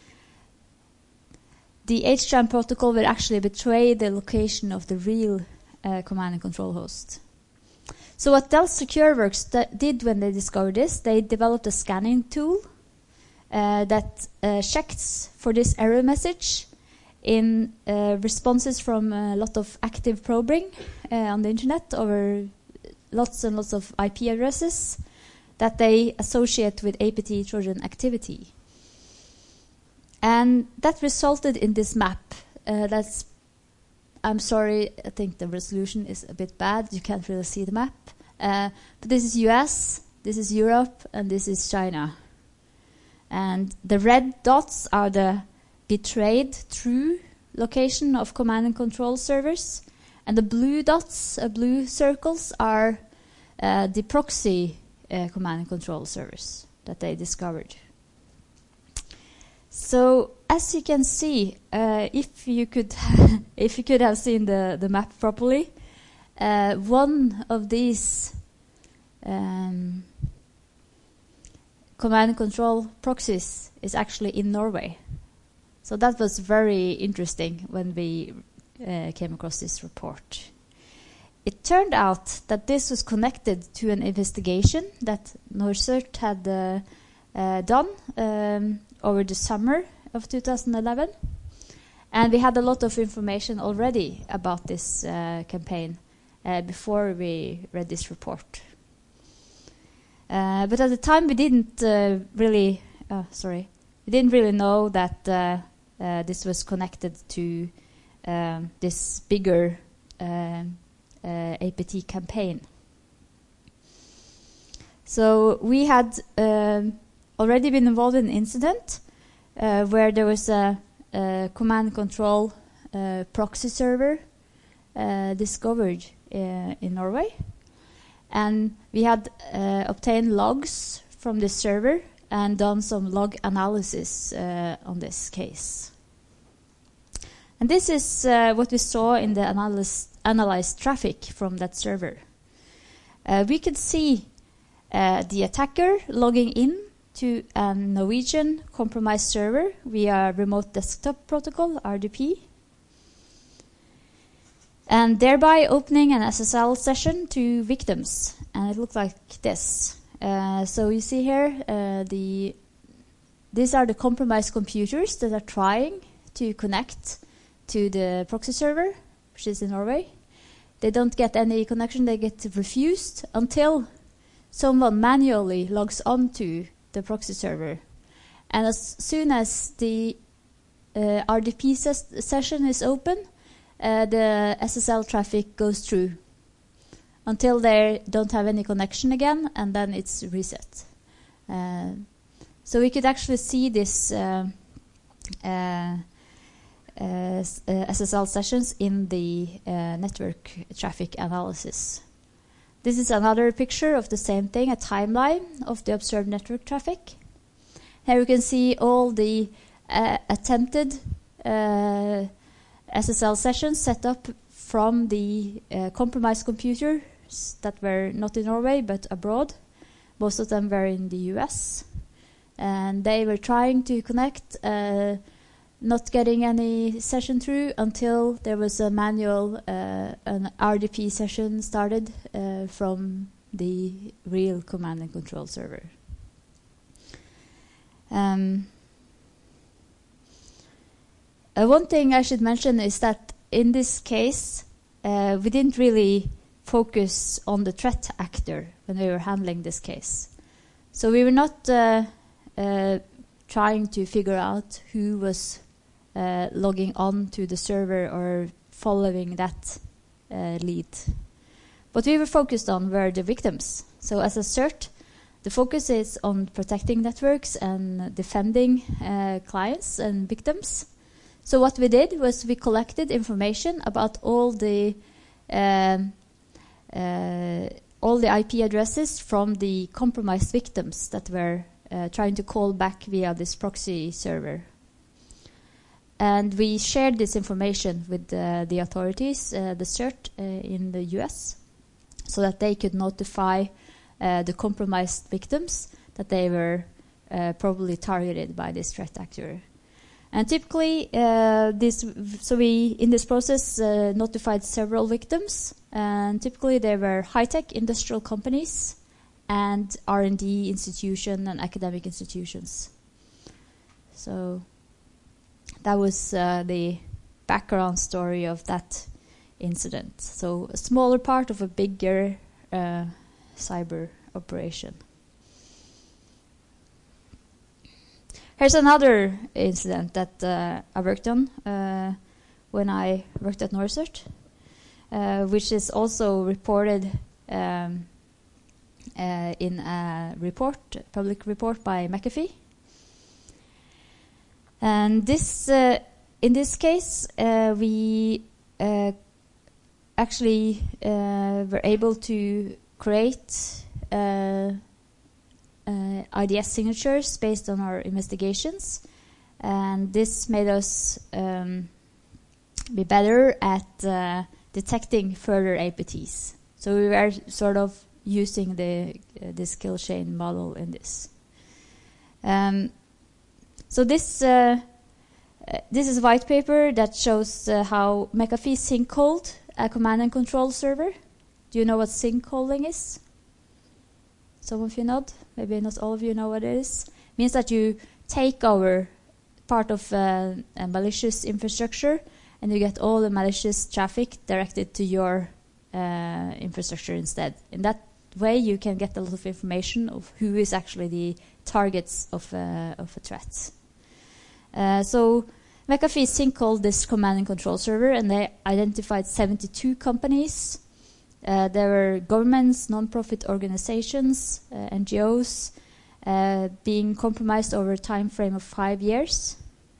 the HTRAN protocol will actually betray the location of the real command and control host. So what Dell SecureWorks did when they discovered this, they developed a scanning tool that checks for this error message in responses from a lot of active probing on the internet over lots and lots of IP addresses that they associate with APT Trojan activity. And that resulted in this map. I'm sorry, I think the resolution is a bit bad. You can't really see the map. But this is US, this is Europe, and this is China. And the red dots are the betrayed true location of command and control servers. And the blue dots, blue circles, are the proxy command and control servers that they discovered. So as you can see, if you could have seen the map properly, one of these command and control proxies is actually in Norway. So that was very interesting when we came across this report. It turned out that this was connected to an investigation that NorCert had done over the summer of 2011. And we had a lot of information already about this campaign before we read this report. But at the time we didn't really know that this was connected to this bigger APT campaign. So we had already been involved in an incident where there was a command control proxy server discovered in Norway. And we had obtained logs from this server and done some log analysis on this case. And this is what we saw in the analyzed traffic from that server. We could see the attacker logging in to a Norwegian compromised server via Remote Desktop Protocol, RDP, and thereby opening an SSL session to victims. And it looked like this. So you see here, these are the compromised computers that are trying to connect to the proxy server, which is in Norway. They don't get any connection, they get refused until someone manually logs onto the proxy server. And as soon as the RDP session is open, the SSL traffic goes through until they don't have any connection again, and then it's reset. So we could actually see this SSL sessions in the network traffic analysis. This is another picture of the same thing, a timeline of the observed network traffic. Here you can see all the attempted SSL sessions set up from the compromised computers that were not in Norway but abroad. Most of them were in the US. And they were trying to connect, not getting any session through until there was a manual, an RDP session started from the real command and control server. One thing I should mention is that in this case, we didn't really focus on the threat actor when we were handling this case. So we were not trying to figure out who was logging on to the server or following that lead. What we were focused on were the victims. So as a CERT, the focus is on protecting networks and defending clients and victims. So what we did was we collected information about all the IP addresses from the compromised victims that were trying to call back via this proxy server. And we shared this information with the authorities, the CERT in the US, so that they could notify the compromised victims that they were probably targeted by this threat actor. And typically, we in this process notified several victims, and typically they were high-tech industrial companies and R&D institutions and academic institutions. So that was the background story of that incident. So a smaller part of a bigger cyber operation. Here's another incident that I worked on when I worked at NorCERT, which is also reported in a public report by McAfee. And this, in this case, we actually were able to create IDS signatures based on our investigations, and this made us be better at detecting further APTs. So we were sort of using the skill chain model in this. So this is a white paper that shows how McAfee syncholed a command and control server. Do you know what syncholling is? Some of you nod. Maybe not all of you know what it is. It means that you take over part of a malicious infrastructure and you get all the malicious traffic directed to your infrastructure instead. In that way, you can get a lot of information of who is actually the targets of a threat. So McAfee syncholed this command and control server, and they identified 72 companies. There were governments, non-profit organizations, NGOs, being compromised over a time frame of 5 years.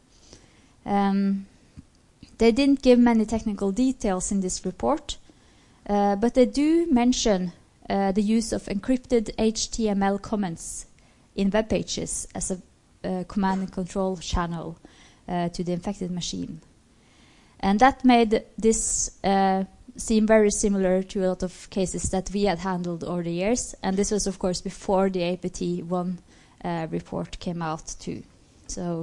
They didn't give many technical details in this report, but they do mention the use of encrypted HTML comments in web pages as a command and control channel to the infected machine. And that made this seem very similar to a lot of cases that we had handled over the years. And this was, of course, before the APT1 report came out too. So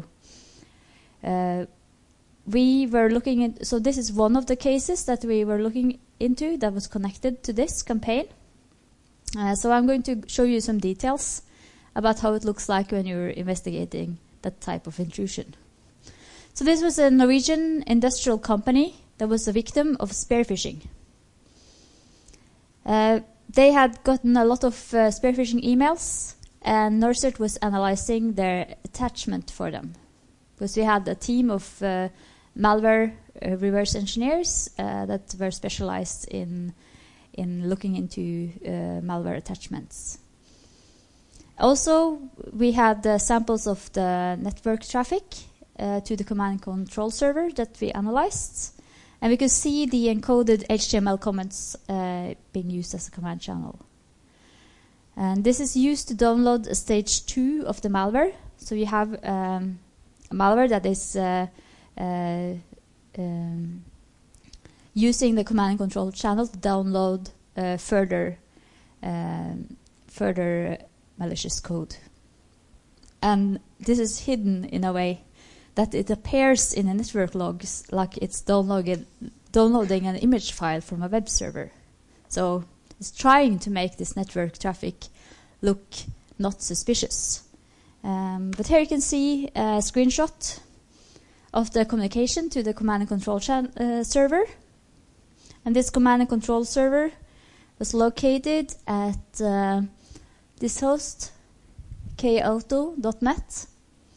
we were looking at, so this is one of the cases that we were looking into that was connected to this campaign. So I'm going to show you some details about how it looks like when you're investigating that type of intrusion. So this was a Norwegian industrial company that was a victim of spear phishing. They had gotten a lot of spear phishing emails, and NorCert was analyzing their attachment for them. Because we had a team of malware reverse engineers that were specialized in looking into malware attachments. Also, we had samples of the network traffic to the command and control server that we analyzed. And we could see the encoded HTML comments being used as a command channel. And this is used to download stage 2 of the malware. So you have a malware that is using the command and control channel to download further malicious code. And this is hidden in a way that it appears in the network logs like it's downloading an image file from a web server. So it's trying to make this network traffic look not suspicious. But here you can see a screenshot of the communication to the command and control server. And this command and control server was located at this host, kauto.net.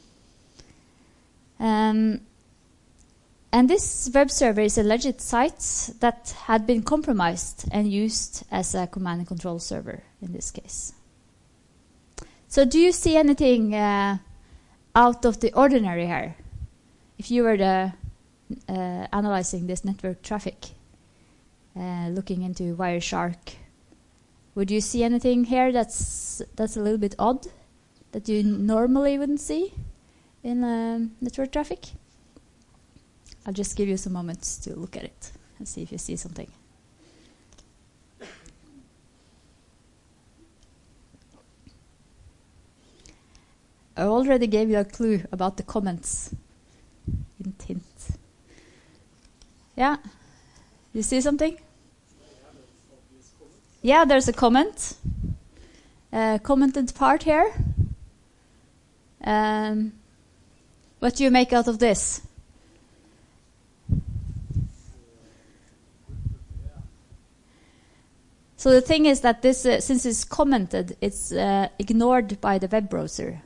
And this web server is a legit site that had been compromised and used as a command and control server in this case. So do you see anything out of the ordinary here? If you were analyzing this network traffic, looking into Wireshark, would you see anything here that's a little bit odd that you normally wouldn't see in network traffic? I'll just give you some moments to look at it and see if you see something. I already gave you a clue about the comments. Hint, hint. Yeah? You see something? Yeah, there's a comment. Commented part here. What do you make out of this? So the thing is that this, since it's commented, it's ignored by the web browser.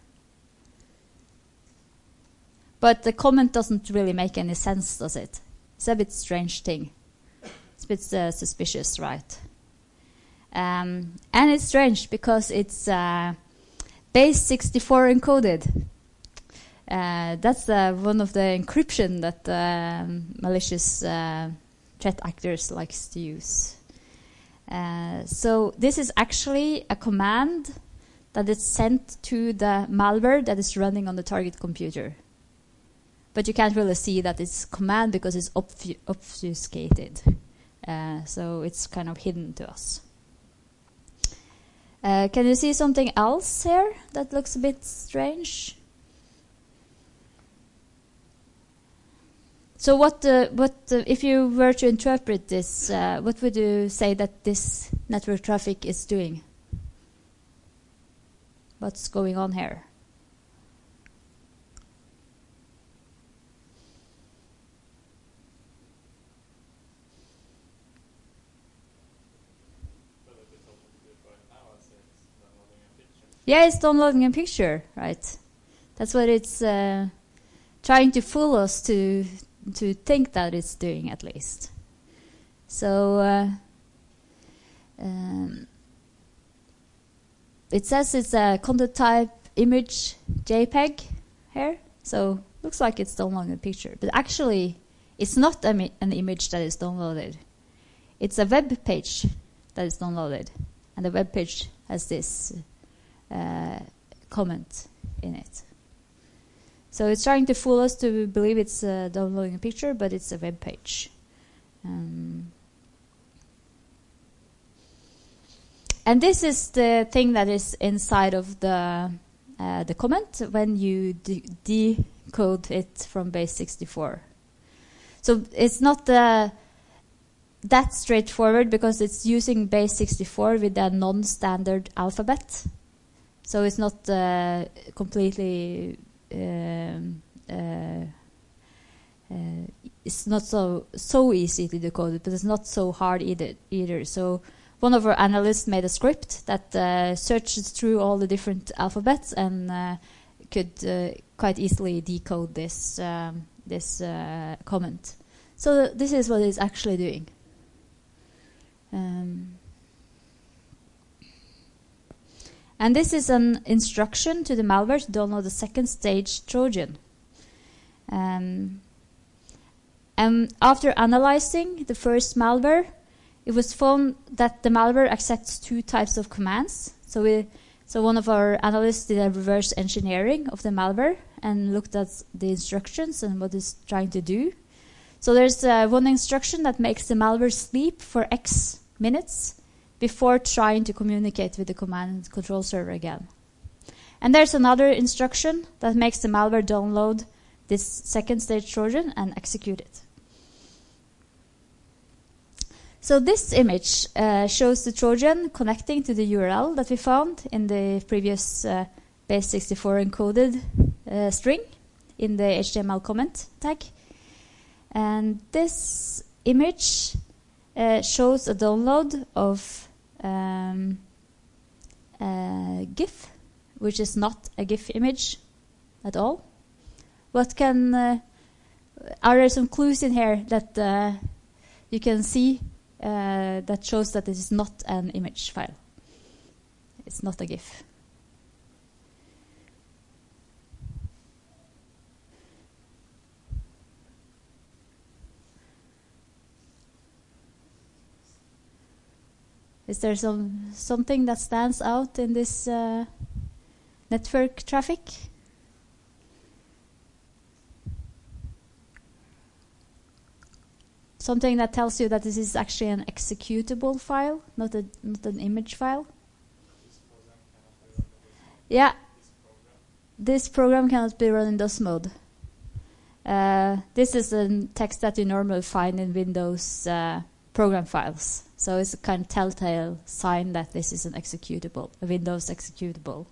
But the comment doesn't really make any sense, does it? It's a bit strange thing. It's a bit suspicious, right? And it's strange because it's base 64 encoded. That's one of the encryption that malicious threat actors likes to use. So this is actually a command that is sent to the malware that is running on the target computer. But you can't really see that it's command because it's obfuscated. So it's kind of hidden to us. Can you see something else here that looks a bit strange? So what if you were to interpret this, what would you say that this network traffic is doing? What's going on here? Yeah, it's downloading a picture, right? That's what it's trying to fool us to think that it's doing, at least. So it says it's a content type image JPEG here, so looks like it's downloading a picture. But actually, it's not an image that is downloaded. It's a web page that is downloaded. and the web page has this comment in it. So it's trying to fool us to believe it's downloading a picture, but it's a web page. And this is the thing that is inside of the comment when you decode it from base 64. So it's not that straightforward because it's using base 64 with a non-standard alphabet. So it's not completely... it's not so easy to decode it, but it's not so hard either. So one of our analysts made a script that searches through all the different alphabets and could quite easily decode this comment. So this is what it's actually doing. And this is an instruction to the malware to download the second stage Trojan. And after analyzing the first malware, it was found that the malware accepts two types of commands. So one of our analysts did a reverse engineering of the malware and looked at the instructions and what it's trying to do. So there's one instruction that makes the malware sleep for X minutes before trying to communicate with the command and control server again. And there's another instruction that makes the malware download this second stage Trojan and execute it. So this image shows the Trojan connecting to the URL that we found in the previous base 64 encoded string in the HTML comment tag. And this image shows a download of GIF, which is not a GIF image at all. What can are there some clues in here that you can see that shows that this is not an image file? It's not a GIF. Is there something that stands out in this network traffic? Something that tells you that this is actually an executable file, not an image file? Yeah, this program cannot be run in DOS mode. This is a text that you normally find in Windows program files. So it's a kind of telltale sign that this is an executable, a Windows executable.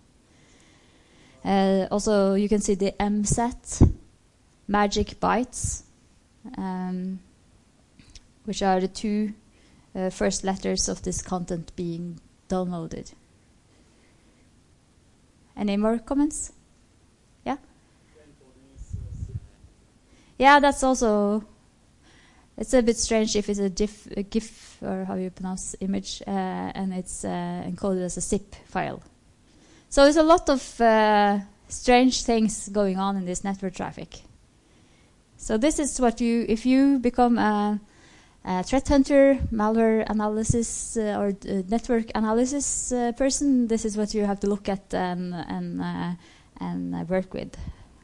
Also, you can see the MSET magic bytes, which are the two first letters of this content being downloaded. Any more comments? Yeah? Yeah, that's also... It's a bit strange if it's a GIF, or how you pronounce image, and it's encoded as a zip file. So there's a lot of strange things going on in this network traffic. So this is what if you become a threat hunter, malware analysis, or network analysis person, this is what you have to look at and work with.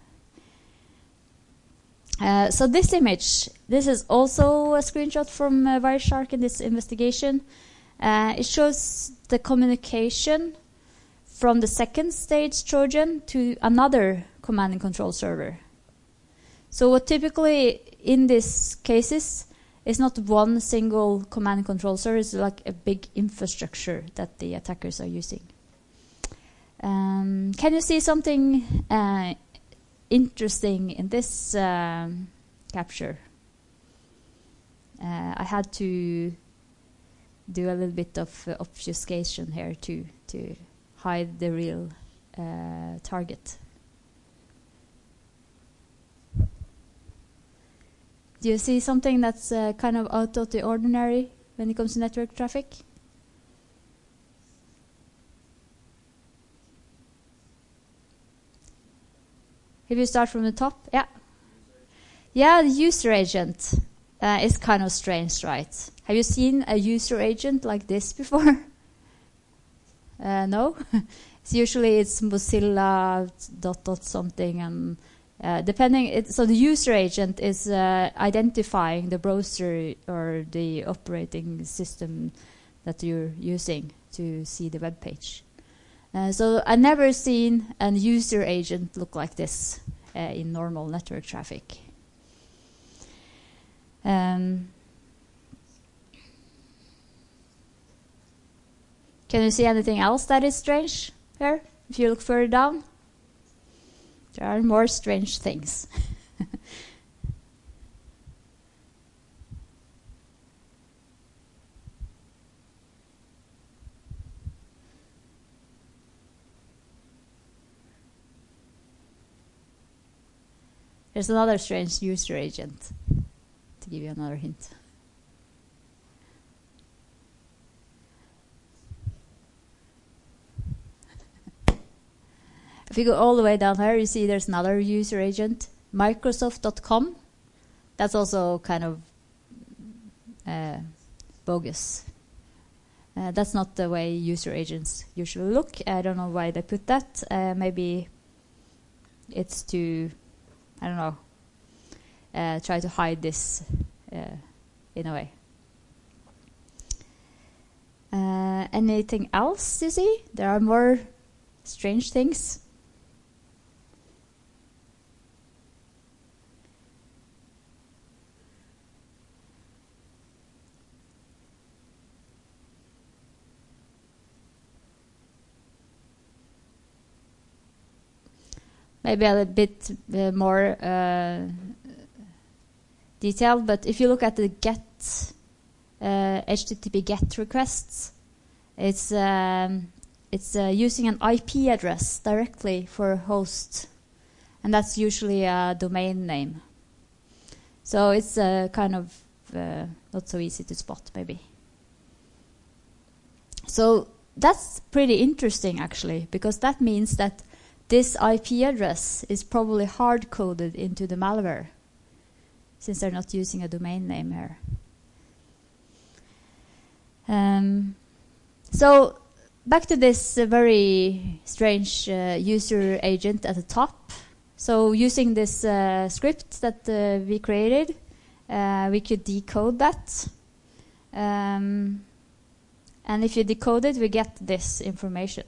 So this image, this is also a screenshot from Wireshark in this investigation. It shows the communication from the second stage Trojan to another command and control server. So what typically in these cases is not one single command and control server, it's like a big infrastructure that the attackers are using. Can you see something interesting in this capture? I had to do a little bit of obfuscation here to hide the real target. Do you see something that's kind of out of the ordinary when it comes to network traffic? If you start from the top, yeah. Yeah, the user agent is kind of strange, right? Have you seen a user agent like this before? No. It's Mozilla dot something, and depending. So the user agent is identifying the browser or the operating system that you're using to see the web page. So I've never seen a user agent look like this in normal network traffic. Can you see anything else that is strange here? If you look further down, there are more strange things. There's another strange user agent, to give you another hint. If you go all the way down here, you see there's another user agent, Microsoft.com. That's also kind of bogus. That's not the way user agents usually look. I don't know why they put that. Maybe it's to, I don't know, try to hide this in a way. Anything else you see? There are more strange things. Maybe a bit more detailed, but if you look at the GET, HTTP GET requests, it's using an IP address directly for a host, and that's usually a domain name. So it's kind of not so easy to spot, maybe. So that's pretty interesting, actually, because that means that this IP address is probably hard-coded into the malware, since they're not using a domain name here. So back to this very strange user agent at the top. So using this script that we created, we could decode that. And if you decode it, we get this information.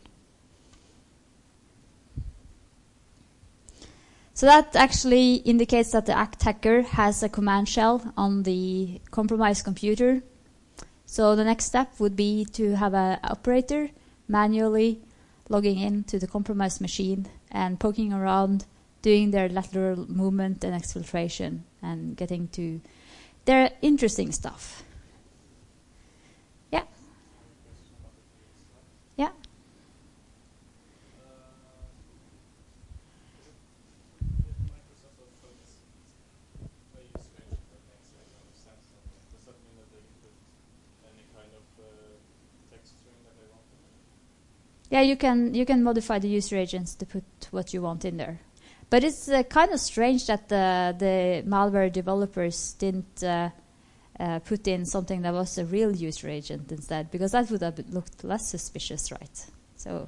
So that actually indicates that the attacker has a command shell on the compromised computer. So the next step would be to have an operator manually logging into the compromised machine and poking around, doing their lateral movement and exfiltration and getting to their interesting stuff. Yeah? Yeah? Yeah, you can modify the user agents to put what you want in there. But it's kind of strange that the malware developers didn't put in something that was a real user agent instead, because that would have looked less suspicious, right? So.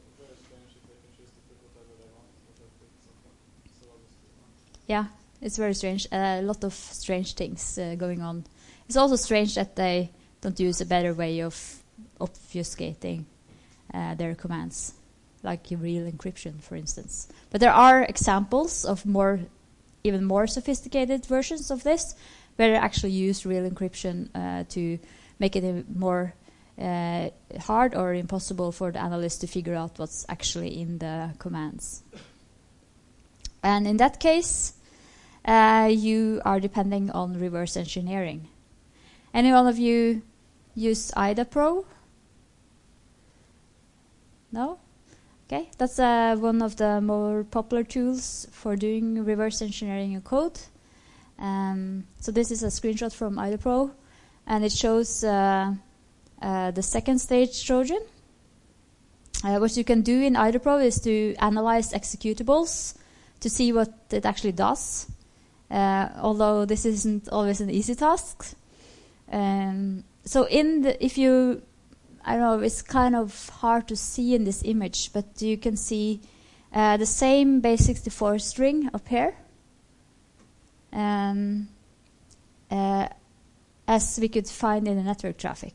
Yeah, it's very strange. A lot of strange things going on. It's also strange that they don't use a better way of obfuscating their commands, like real encryption, for instance. But there are examples of even more sophisticated versions of this, where they actually use real encryption to make it more hard or impossible for the analyst to figure out what's actually in the commands. And in that case, you are depending on reverse engineering. Any one of you use IDAPRO? No? Okay, that's one of the more popular tools for doing reverse engineering of code. So this is a screenshot from IDAPRO, and it shows the second stage Trojan. What you can do in IDAPRO is to analyze executables to see what it actually does, although this isn't always an easy task. So if you I don't know, it's kind of hard to see in this image, but you can see the same base64 string up here as we could find in the network traffic.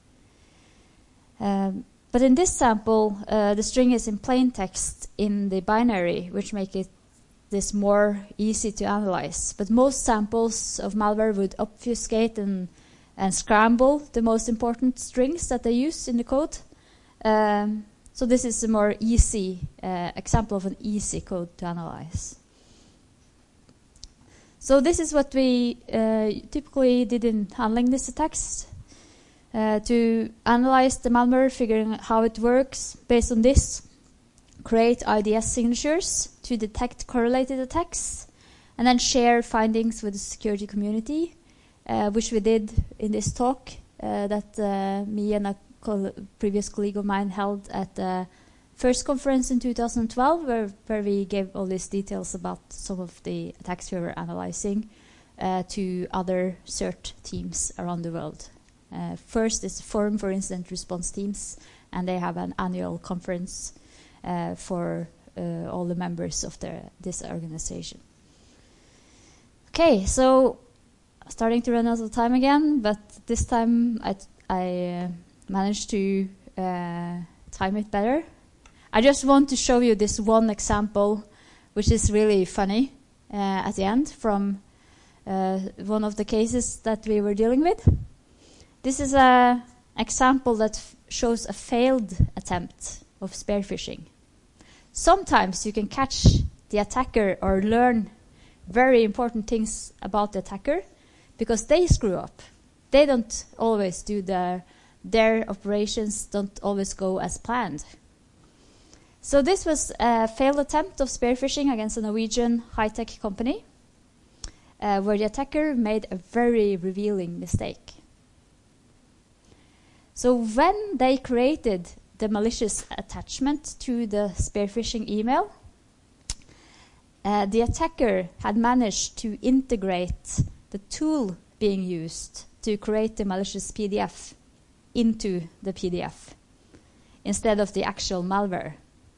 But in this sample, the string is in plain text in the binary, which make this more easy to analyze. But most samples of malware would obfuscate and scramble the most important strings that they use in the code. So this is a more easy example of an easy code to analyze. So this is what we typically did in handling these attacks. To analyze the malware, figuring out how it works. Based on this, create IDS signatures to detect correlated attacks, and then share findings with the security community, which we did in this talk that me and a previous colleague of mine held at the first conference in 2012, where we gave all these details about some of the attacks we were analyzing to other CERT teams around the world. First is the Forum for Incident Response Teams, and they have an annual conference for all the members of this organization. Okay, so starting to run out of time again, but this time I managed to time it better. I just want to show you this one example, which is really funny at the end from one of the cases that we were dealing with. This is an example that shows a failed attempt of spear phishing. Sometimes you can catch the attacker or learn very important things about the attacker because they screw up. They don't always do their operations don't always go as planned. So this was a failed attempt of spear phishing against a Norwegian high-tech company where the attacker made a very revealing mistake. So when they created the malicious attachment to the spear phishing email, the attacker had managed to integrate the tool being used to create the malicious PDF into the PDF instead of the actual malware.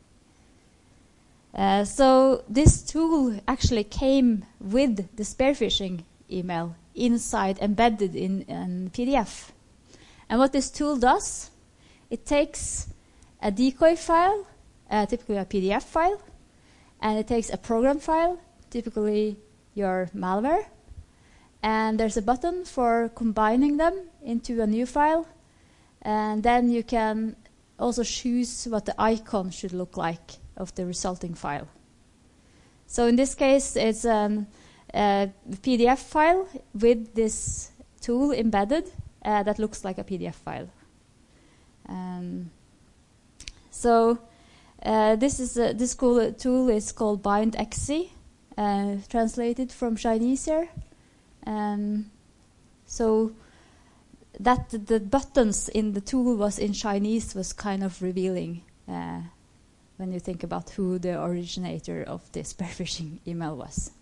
So this tool actually came with the spear phishing email embedded in PDF. And what this tool does, it takes a decoy file, typically a PDF file, and it takes a program file, typically your malware, and there's a button for combining them into a new file, and then you can also choose what the icon should look like of the resulting file. So in this case, it's a PDF file with this tool embedded that looks like a PDF file. So this cool tool is called BindXC, translated from Chinese here. So that the buttons in the tool was in Chinese was kind of revealing when you think about who the originator of this spear phishing email was.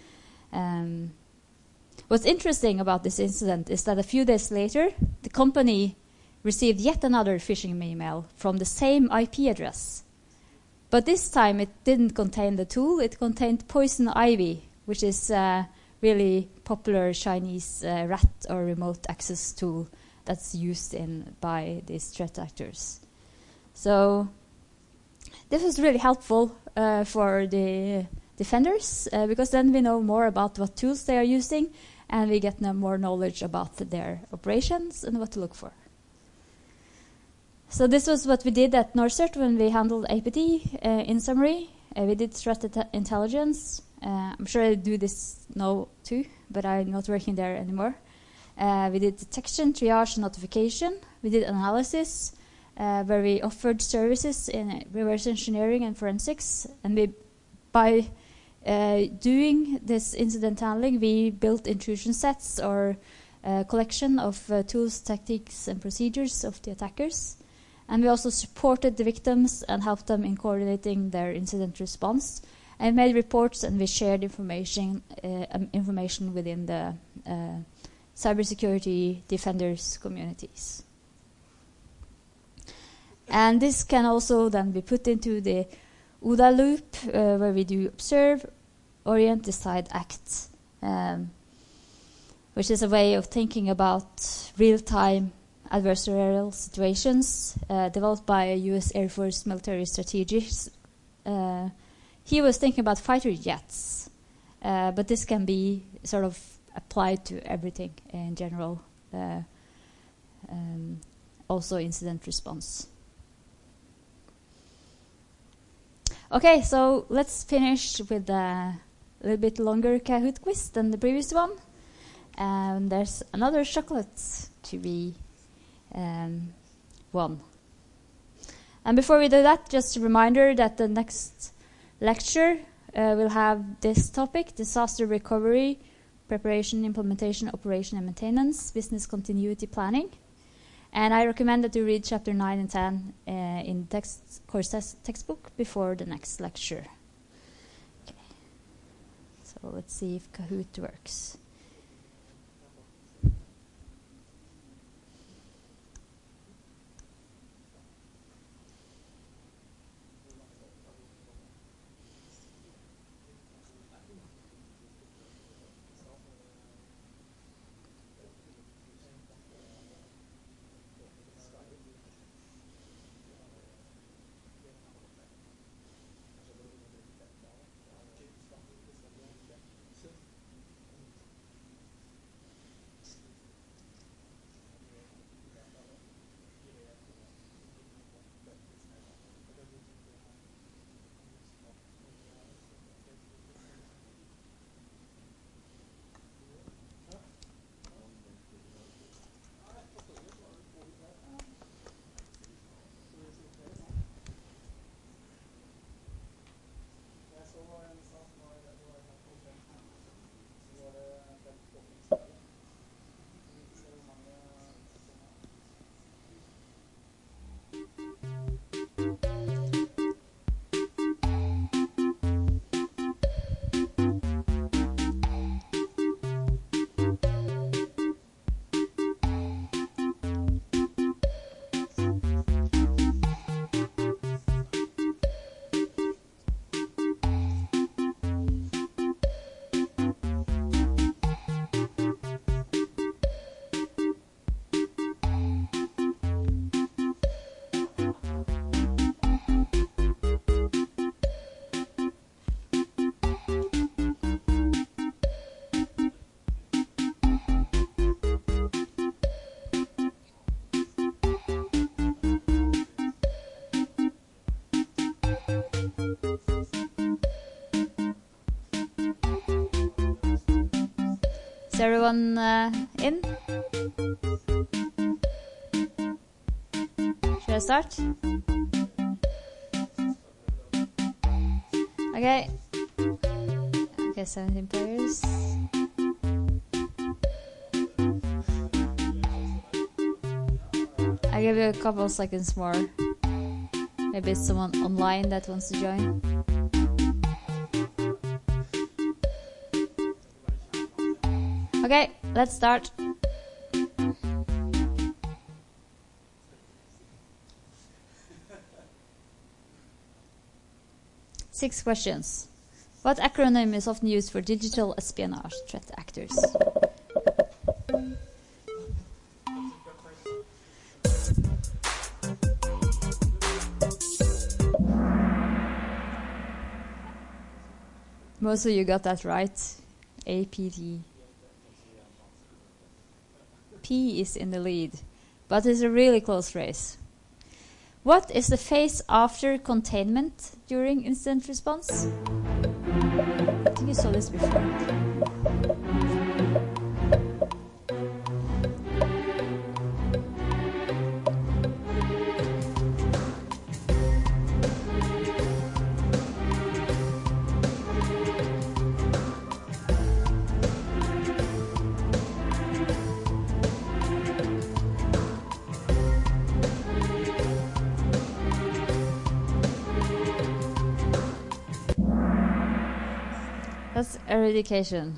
What's interesting about this incident is that a few days later, the company received yet another phishing email from the same IP address. But this time it didn't contain the tool, it contained Poison Ivy, which is a really popular Chinese RAT or remote access tool that's used by these threat actors. So this was really helpful for the defenders because then we know more about what tools they are using and we get more knowledge about their operations and what to look for. So this was what we did at NorCERT when we handled APT. In summary, we did threat intelligence. I'm sure I do this now too, but I'm not working there anymore. We did detection, triage, and notification. We did analysis, where we offered services in reverse engineering and forensics. And by doing this incident handling, we built intrusion sets or a collection of tools, tactics, and procedures of the attackers. And we also supported the victims and helped them in coordinating their incident response. And made reports and we shared information within the cybersecurity defenders communities. And this can also then be put into the OODA loop, where we do observe, orient, decide, act, which is a way of thinking about real-time adversarial situations developed by a U.S. Air Force military strategist. He was thinking about fighter jets, but this can be sort of applied to everything in general, also incident response. Okay, so let's finish with a little bit longer Kahoot quiz than the previous one. And there's another chocolate to be won. And before we do that, just a reminder that the next lecture will have this topic: disaster recovery, preparation, implementation, operation and maintenance, business continuity planning. And I recommend that you read chapter 9 and 10 in course textbook before the next lecture. Okay. So let's see if Kahoot works. Is everyone in? Should I start? Okay. Okay, 17 players. I give you a couple of seconds more. Maybe it's someone online that wants to join. Okay, let's start. Six questions. What acronym is often used for digital espionage threat actors? Most of you got that right. APT. P is in the lead, but it's a really close race. What is the phase after containment during incident response? I think you saw this before. That's eradication.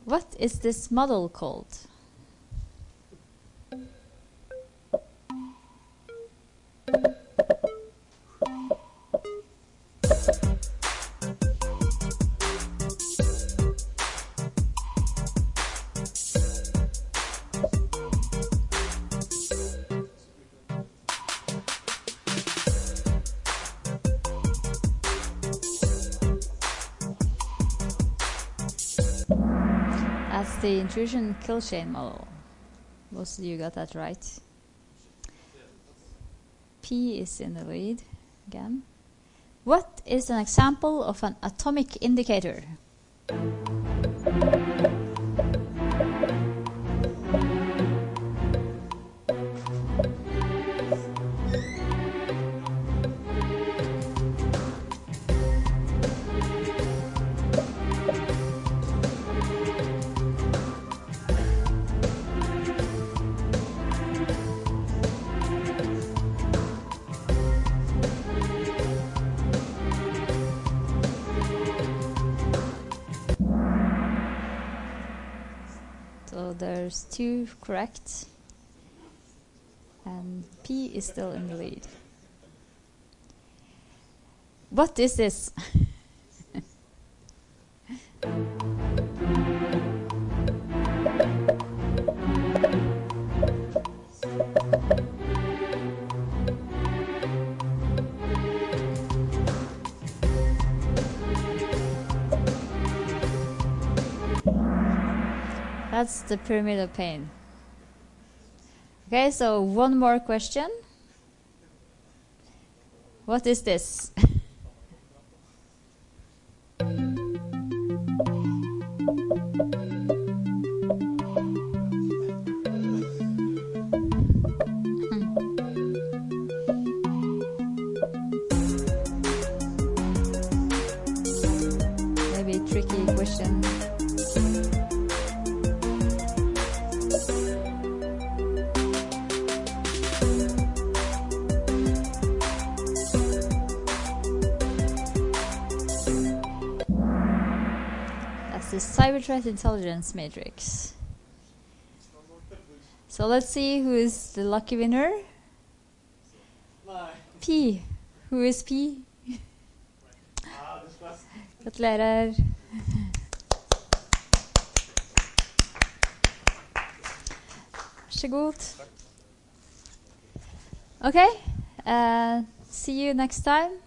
What is this model called? That's the intrusion kill chain model. Most of you got that right. P is in the lead again. What is an example of an atomic indicator? So there's 2 correct, and P is still in the lead. What is this? That's the pyramid of pain. Okay, so one more question. What is this? Maybe a tricky question. The cyber threat intelligence matrix. So let's see who is the lucky winner. P. Who is P? Gratulerer. Vær så god. Okay. See you next time.